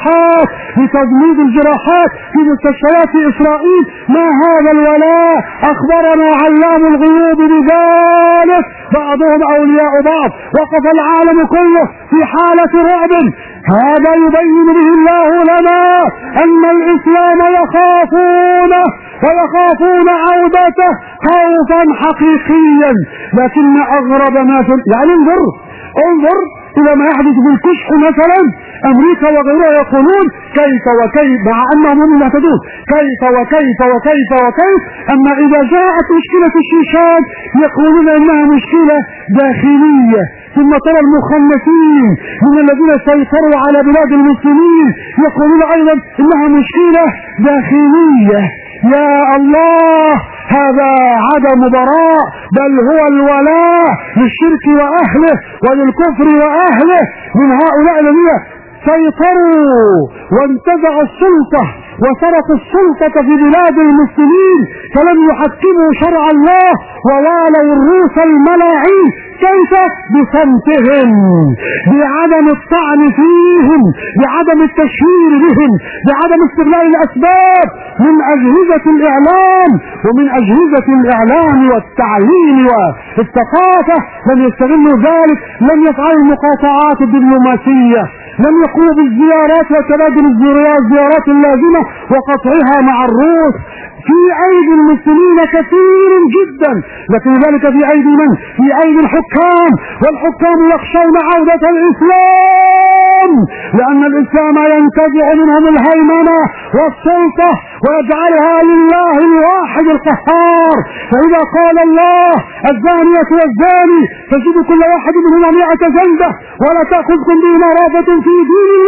الجراحات في مستشفيات إسرائيل. ما هذا الولاء؟ أخبرنا علام الغيوب بذلك. بعضهم أولياء بعض. وقف العالم كله في حالة رعب. هذا يبين به الله لنا أن الإسلام يخافونه ويخافون عودته خوفا حقيقيا. لكن أغرب ما يعني انظر إلى ما يحدث بالكشف مثلا. أمريكا وغيرها يقولون كيف وكيف، مع أنهم هم المهتدون، كيف وكيف وكيف وكيف. أما إذا جاءت مشكلة الشيشان يقولون أنها مشكلة داخلية. ثم ترى المخنثين من الذين سيطروا على بلاد المسلمين يقولون أيضا إنها مشكلة داخلية. يا الله، هذا عدم براء، بل هو الولاء للشرك وأهله وللكفر وأهله من هؤلاء الذين سيطروا وانتزعوا السلطة وسرقوا السلطة في بلاد المسلمين، فلم يحكموا شرع الله ووالوا الروس الملاعين. كيف؟ بصمتهم، بعدم الطعن فيهم، بعدم التشهير بهم، بعدم استغلال الأسباب من أجهزة الإعلام ومن أجهزة الإعلام والتعليم والثقافة. لم يستغلوا ذلك، لم يفعلوا المقاطعات الدبلوماسية، لم يقوموا بالزيارات وتبادل الزيارات اللازمة وقطعها مع الروس. في أيدي المسلمين كثير جدا، لكن ذلك في أيدي من؟ في أيدي الحكام، والحكام يخشون عودة الإسلام لأن الإسلام ينتزع منهم الهيمنة والسلطة ويجعلها لله الواحد القهار. فإذا قال الله الزانية والزاني فجدوا كل واحد منهما 100 جلدة ولا تأخذكم بهما رأفة في دين الله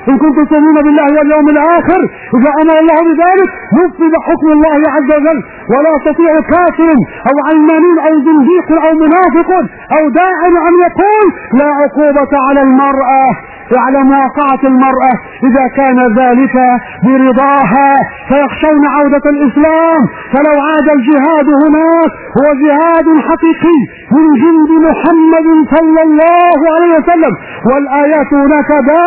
إن كنتم تؤمنون بالله واليوم الآخر. إذا أمر الله بذلك نفذ حكم الله عز وجل، ولا يستطيع كافر أو علماني أو زنديق أو منافق أو داع أن يقول لا عقوبة على المرأة على مواقعة المرأة إذا كان ذلك برضاها، فيخشون عودة الإسلام. فلو عاد الجهاد هناك هو جهاد حقيقي من جند محمد صلى الله عليه وسلم، والآيات هناك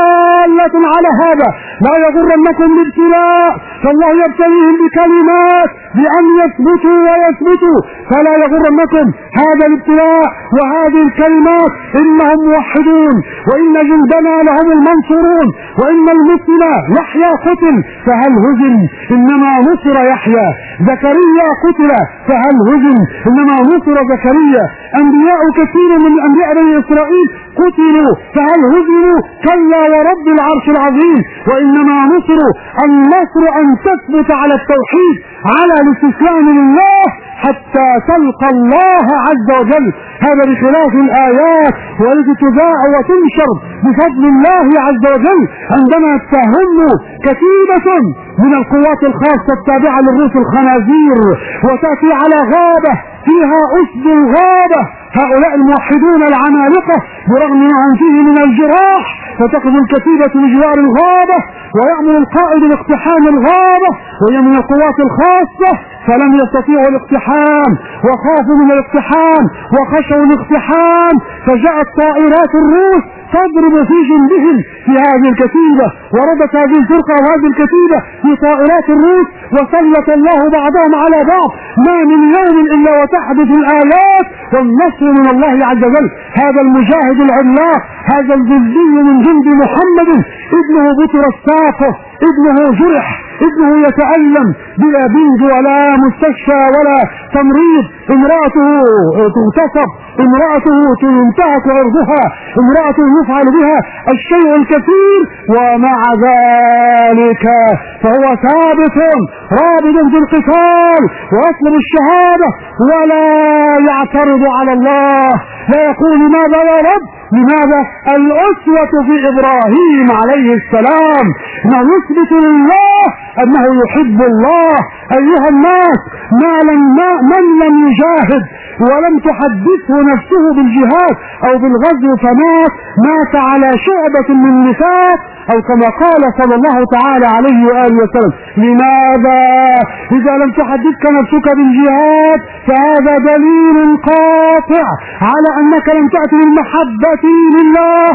دالة على هذا. لا يغرنكم الابتلاء، فالله يبتليهم بكلمات بأن يثبتوا ويثبتوا، فلا يغرنكم هذا الابتلاء وهذه الكلمات. إنهم موحدون وإن جندنا لهم المنصورون، وإن المسلم يحيى قتل فهل هزم إنما نصر يحيى، زكريا قتل فهل هزم إنما نصر زكريا، أنبياء كثير من أنبياء بني إسرائيل قتلوا فهل هزموا، كلا ورب العرش العظيم، وإنما نصروا. النصر أن تثبت على التوحيد على الاستسلام لله حتى تلقى الله عز وجل. هذا بخلاف الآيات والتي تذاع وتنشر بفضل الله عز وجل عندما تهم كتيبة من القوات الخاصة التابعة للروس الخنازير وتأتي على غابة فيها أسد الغابة، هؤلاء الموحدون العمالقة برغم ما هم فيه من الجراح، فتقف الكتيبة بجوار الغابة ويأمر القائد باقتحام الغابة وهي من القوات الخاصة، فلم يستطيعوا الاقتحام وخافوا من الاقتحام وخشوا الاقتحام، فجاءت طائرات الروس تضرب في جنبهم في هذه الكتيبة، وردت هذه الفرقة وهذه الكتيبة في طائرات الروس، وسلط الله بعضهم على بعض. ما من يوم إلا وتحدث الآيات والنصر من الله عز وجل. هذا المجاهد العملاق، هذا الجندي من جند محمد، ابنه بطر الساقه، ابنه جرح، ابنه يتألم بلا بنج ولا مستشفى ولا تمريض، امرأته تغتصب، امرأته تنتهك عرضها، امرأته يفعل بها الشيء الكثير، ومع ذلك فهو ثابت رابط في القتال ويطلب الشهادة ولا يعترض على الله، لا يقول لماذا يا رب، لماذا؟ الأسوة في إبراهيم عليه السلام، انه يثبت لله انه يحب الله. ايها الناس، من لم يجاهد ولم تحدثه نفسه بالجهاد او بالغزو مات على شعبة من نفاق، او كما قال صلى الله تعالى عليه وآله وسلم. لماذا؟ اذا لم تحدثك نفسك بالجهاد فهذا دليل قاطع على انك لم تأتي بالمحبة لله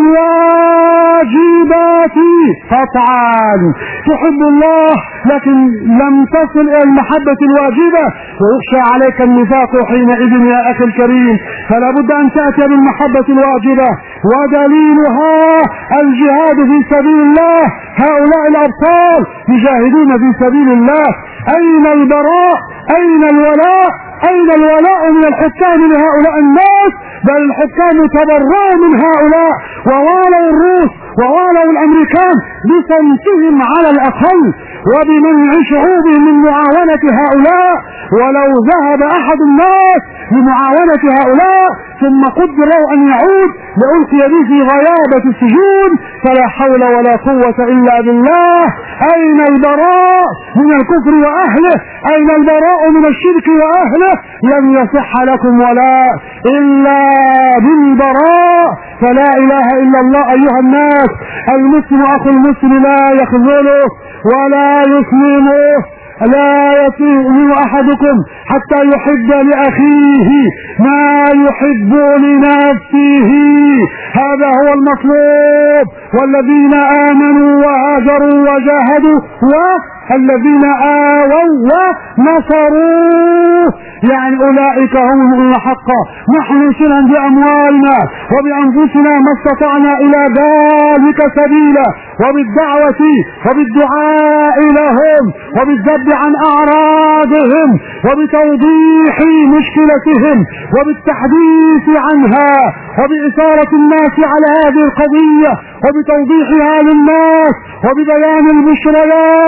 الواجبات قطعا. تحب الله لكن لم تصل الى المحبة الواجبة، ويخشى عليك النفاق حينئذ يا اخي الكريم، فلا بد ان تأتي بالمحبة الواجبة، ودليلها الجهاد في سبيل الله. هؤلاء الابطال يجاهدون في سبيل الله. اين البراء؟ اين الولاء؟ اين الولاء من الحكام لهؤلاء الناس؟ بل الحكام تبرأوا من هؤلاء ووالوا الروس ووالوا الامريكان بصمتهم على الاقل وبمنع شعوبهم من معاونة هؤلاء. ولو ذهب احد الناس لمعاونة هؤلاء ثم قدر له ان يعود لألقي به في غيابة السجون، فلا حول ولا قوة الا بالله. اين البراء من الكفر واهله؟ اين البراء من الشرك واهله؟ لن يصح لكم ولاء الا بالبراء، فلا اله الا الله. ايها الناس، المسلم اخو المسلم لا يخذله ولا يسلمه، لا يطيع احدكم حتى يحب لاخيه ما يحب لنفسه. هذا هو المطلوب. والذين امنوا وهاجروا وجاهدوا والذين آووا ونصروا، يعني اولئك هم المؤمنون حقا. نحن نسلم باموالنا وبانفسنا ما استطعنا الى ذلك سبيلا، وبالدعوة وبالدعاء لهم وبالذب عن اعراضهم وبتوضيح مشكلتهم وبالتحديث عنها وبإثارة الناس على هذه القضية وبتوضيحها للناس وببيان المشكلات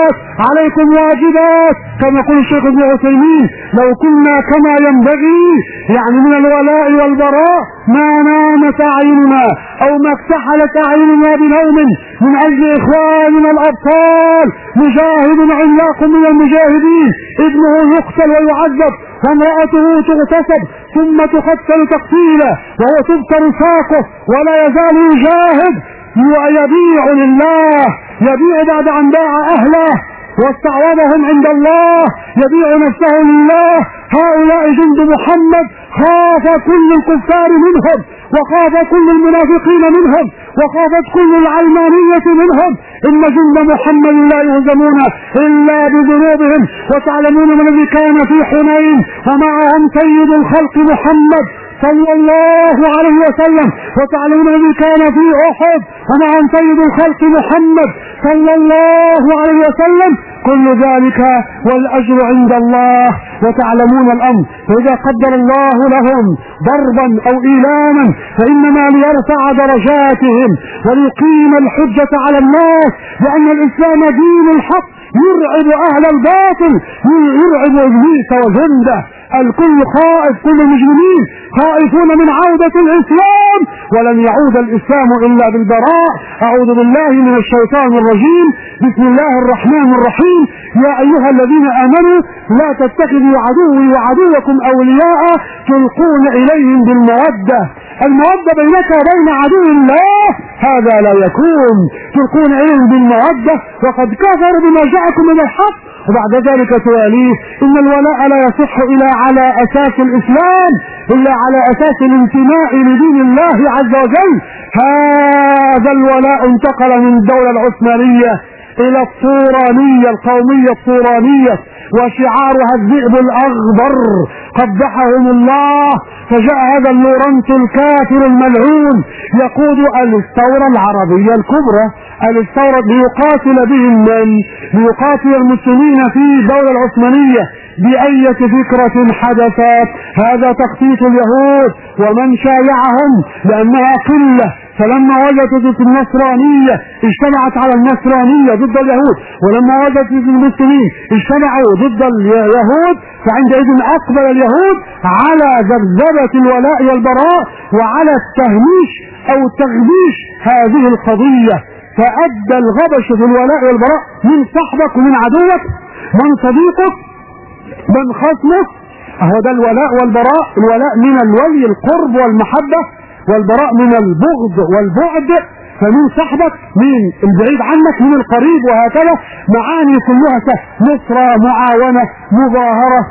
عليكم واجبات كما يقول الشيخ ابن عثيمين. لو كنا كما ينبغي يعني من الولاء والبراء ما نامت اعيننا او ما اكتحلت اعيننا بنوم من اجل اخواننا الابطال. مجاهد عملاق من المجاهدين ابنه يقتل ويعذب وامرأته تغتصب ثم تقتل تقتيلا وهو تبتر ساقه ولا يزال يجاهد ويبيع لله، يبيع بعد ان باع اهله واستعوضهم عند الله، يبيع نفسه لله. هؤلاء جند محمد خاف كل الكفار منهم وخاف كل المنافقين منهم وخافت كل العلمانية منهم. إن جند محمد لا يهزمون إلا بذنوبهم. وتعلمون من الذي كان في حنين ومعهم سيد الخلق محمد صلى الله عليه وسلم، وتعلمون الذي كان في أحد ومعهم سيد الخلق محمد صلى الله عليه وسلم. كل ذلك والأجر عند الله وتعلمون الأمر. فإذا قدر الله لهم ضربا أو إيلاما فإنما ليرفع درجاتهم وليقيم الحجة على الناس، لأن الإسلام دين الحق يرعب أهل الباطل، يرعب إبليس وجنده. الكل خائف، كل المجرمين خائفون من عودة الإسلام، ولن يعود الإسلام إلا بالبراء. أعوذ بالله من الشيطان الرجيم. بسم الله الرحمن الرحيم. يا أيها الذين آمنوا لا تتخذوا عدوي وعدوكم أولياء تلقون إليهم بالمودة. المودة بينك وبين عدو الله هذا لا يكون. تلقون إليهم بالمودة وقد كفروا بما جاءكم من الحق. وبعد ذلك تواليه إن الولاء لا يصح إلا على أساس الإسلام، إلا على أساس الانتماء لدين الله عز وجل. هذا الولاء انتقل من الدولة العثمانية إلى الطورانية، القومية الطورانية، وشعارها الذئب الأخضر قبحهم الله. فجاء هذا اللورنت الكافر الملعون يقود الثورة العربية الكبرى، الثورة ليقاتل بهم من؟ ليقاتل المسلمين في الدولة العثمانية بأية فكرة حدثت. هذا تخطيط اليهود ومن شايعهم لأنها قلة، فلما وجدت النصرانية اجتمعت على النصرانية ضد اليهود، ولما وجدت المسلمين اجتمعوا ضد اليهود، فعندئذ أقبل اليهود على ذبذبة الولاء والبراء وعلى التهميش أو تغبيش هذه القضية. فأدى الغبش في الولاء والبراء من صاحبك ومن عدوك، من صديقك، من خصمك. هو ده الولاء والبراء. الولاء من الولي القرب والمحبة، والبراء من البغض والبعد. فمن صاحبك، من البعيد عنك، من القريب، وهكذا معاني كلها نصرة، معاونة، مظاهرة،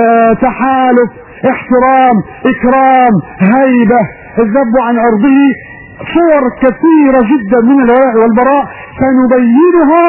تحالف، احترام، اكرام، هيبة، الذب عن عرضه. صور كثيرة جدا من الولاء والبراء سنبينها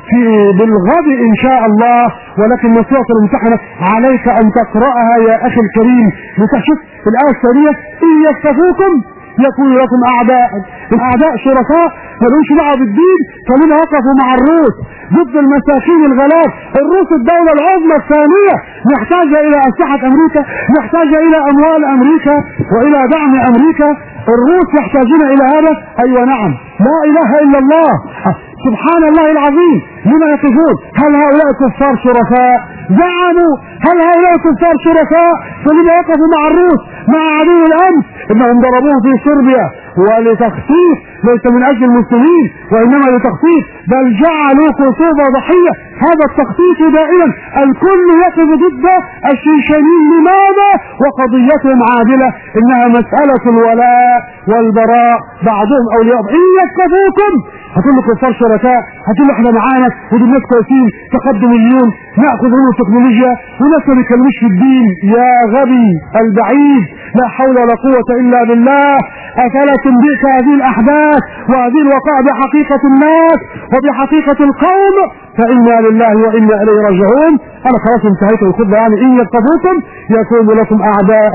بالغد ان شاء الله، ولكن نصيحة الممتحنة عليك ان تقرأها يا اخي الكريم لتشوف الآية الثانية: ان يستفوكم يكون لكم اعداء. الاعداء شركاء ملوش دعوه بالدين، فلما وقفوا مع الروس ضد المساكين الغلاب. الروس الدولة العظمى الثانية محتاجة الى اسلحة امريكا، محتاجة الى اموال امريكا والى دعم امريكا. الروس يحتاجون الى هذا. ايوه نعم، لا اله الا الله، سبحان الله العظيم. لما يقفون؟ هل هؤلاء كفار شركاء؟ زعموا هل هؤلاء كفار شركاء؟ فلما وقفوا مع الروس مع عدو الامس؟ انهم ضربوه في صربيا ولتخطيط، ليس من اجل المسلمين وانما لتخطيط، بل جعلوا كسوفا ضحية. هذا التخطيط دائما الكل يقف ضد الشيشانيين. لماذا؟ وقضيتهم عادلة، انها مسألة الولاء والبراء، بعضهم اولياء. ان يكفوكم هتقول له كفار شركاء، هتقول له احنا معانا ودي الناس كويسين تقدميون ناخذ منهم التكنولوجيا وناس ما بيتكلموش في الدين. يا غبي البعيد، لا حول ولا قوة الا بالله. افلا تنبئك هذه الاحداث وهذه الوقائع بحقيقة الناس وبحقيقة القوم؟ فإنا لله وإنا إليه راجعون. انا خلاص انتهيت الخطبة. يعني ان يتقوكم يكون لكم اعداء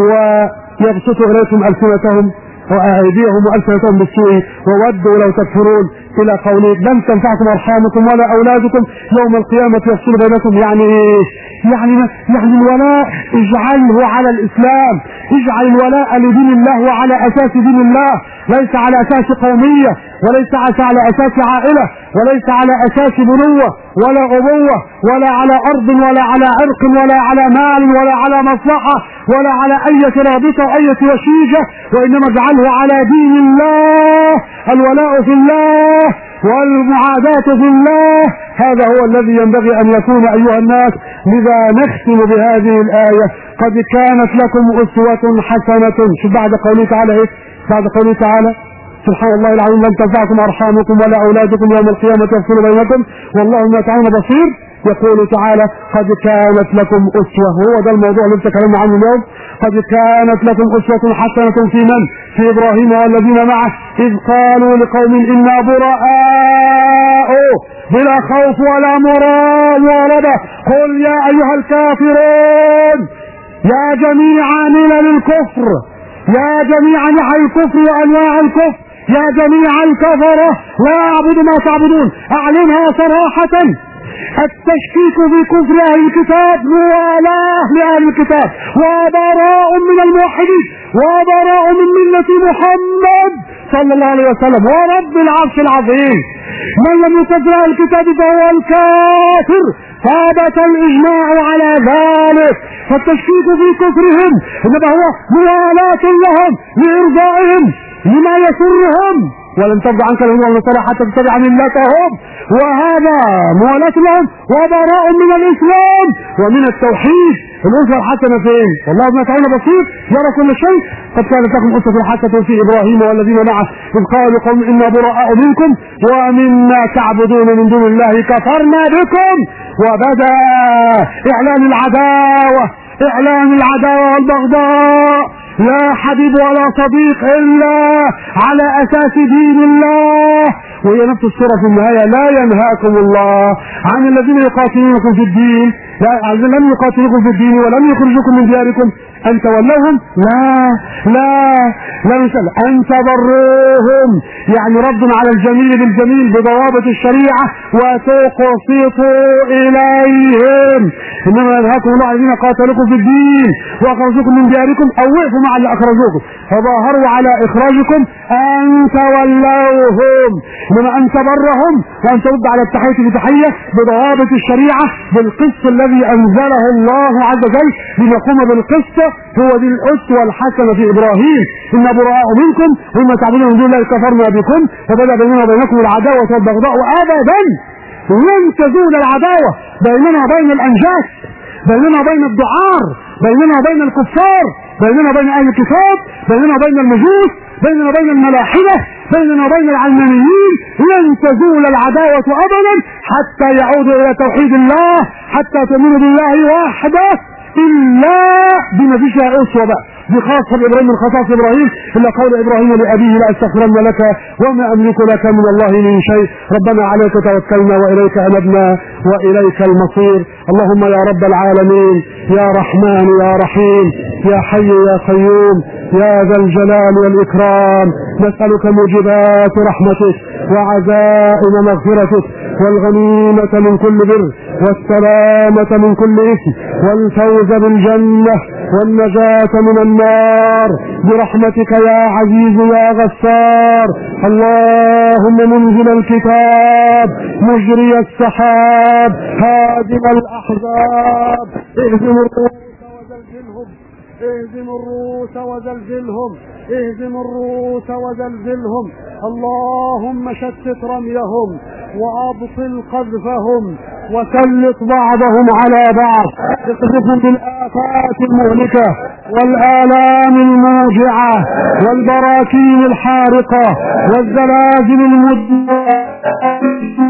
ويبسطوا اليكم السنتهم وأيديهم وألسنتهم بالسوء وودوا لو تكفرون، إلى قوله: لن تنفعكم أرحامكم ولا أولادكم يوم القيامة يفصل بينكم. يعني إيه؟ يعني الولاء اجعله على الإسلام، اجعل الولاء لدين الله وعلى أساس دين الله. ليس على اساس قومية، وليس على اساس عائلة، وليس على اساس بنوة ولا ابوة، ولا على ارض، ولا على عرق، ولا على مال، ولا على مصلحة، ولا على اي رابطة او اي وشيجة، وانما اجعله على دين الله، الولاء في الله والمعاداة في الله. هذا هو الذي ينبغي ان يكون ايها الناس. لذا نختم بهذه الآية: قد كانت لكم أسوة حسنة. شو بعد قوله تعالى ايه؟ بعد قوله تعالى: سبحان الله العظيم لن تنفعكم ارحامكم ولا اولادكم يوم القيامة يفصل بينكم والله بما تعملون بصير. يقول تعالى: قد كانت لكم أسوة. هو ده الموضوع اللي تكلمنا عنه اليوم. قد كانت لكم أسوة حسنة في من؟ في إبراهيم والذين معه إذ قالوا لقوم إنا براء بلا خوف ولا مرابة قل يا أيها الكافرون، يا جميع ملل الكفر، يا جميع نحى الكفر وأنواع الكفر، يا جميع الكفرة لا أعبد ما تعبدون. أعلنها صراحة: التشكيك في كفر أهل الكتاب موالاه لأهل الكتاب، وبراء من الموحدين، وبراء من ملة محمد صلى الله عليه وسلم ورب العرش العظيم. من لم يكفر أهل الكتاب فهو الكافر، ثابت الإجماع على ذلك. فالتشكيك في كفرهم إنما هو موالاه لهم لإرضائهم لما يسرهم. ولن ترضى عنك اليهود والنصارى حتى تتبع ملتهم، وهذا موالاة لهم وبراء من الإسلام ومن التوحيد. الأسوة الحسنة فين؟ والله بما تعالى بصير يرى كل شيء. قد كانت لكم أسوة حسنة في إبراهيم والذين معه إذ قالوا قوم إنا براء منكم ومما تعبدون من دون الله كفرنا بكم. وبدأ إعلان العداوة والبغضاء، لا حبيب ولا صديق إلا على أساس دين الله. وهي نفس السورة في النهاية: لا ينهاكم الله عن الذين يقاتلونكم في الدين، لم يقاتلوكم في الدين ولم يخرجوكم من دياركم أن تولوهم، لا نسأل أن تبروهم، يعني رد على الجميل بالجميل بضوابط الشريعة وتقسطوا إليهم. إنما ينهاكم الله عن الذين قاتلوكم في الدين وأخرجوكم من دياركم أو وقفوا مع اللي أخرجوكم فظاهروا على إخراجكم أن تولوهم. إنما أن تبرهم وأن ترد على التحية بتحية بضوابط الشريعة بالقسط الذي أنزله الله عز وجل لنقوم بالقسط. هو دي الأسوة الحسنة في إبراهيم: إن براء منكم وما تعبدون من دون الله كفرنا بكم وبدأ بيننا وبينكم العداوة والبغضاء وأبدا لن تزول العداوة بيننا وبين الأنجاس، بيننا وبين الدعار، بيننا وبين الكفار، بيننا وبين أهل الكتاب، بيننا وبين المجوس، بيننا وبين الملاحدة، بيننا وبين العلمانيين. لن تزول العداوة أبدا حتى يعودوا إلى توحيد الله، حتى تؤمنوا بالله وحده إلا بما فيها أسوة بقى بخاصة إبراهيم من خصائص إبراهيم، إلا قول إبراهيم لأبيه: لا أستغفرن لك وما أملك لك من الله من شيء، ربنا عليك توكلنا وإليك أنبنا وإليك المصير. اللهم يا رب العالمين، يا رحمن يا رحيم، يا حي يا قيوم، يا ذا الجلال والإكرام، نسألك موجبات رحمتك وعزائم مغفرتك والغنيمة من كل بر والسلامة من كل إثم والفوز بالجنة والنجاة من النار برحمتك يا عزيز يا غفار. اللهم منزل الكتاب مجري السحاب هادم الأحزاب اهزم الروس وزلزلهم اللهم شتت رميهم وأبطل قذفهم وسلط بعضهم على بعض، اقذفهم بالآفات المهلكة والآلام الموجعة والبراكين الحارقة والزلازل المدمرة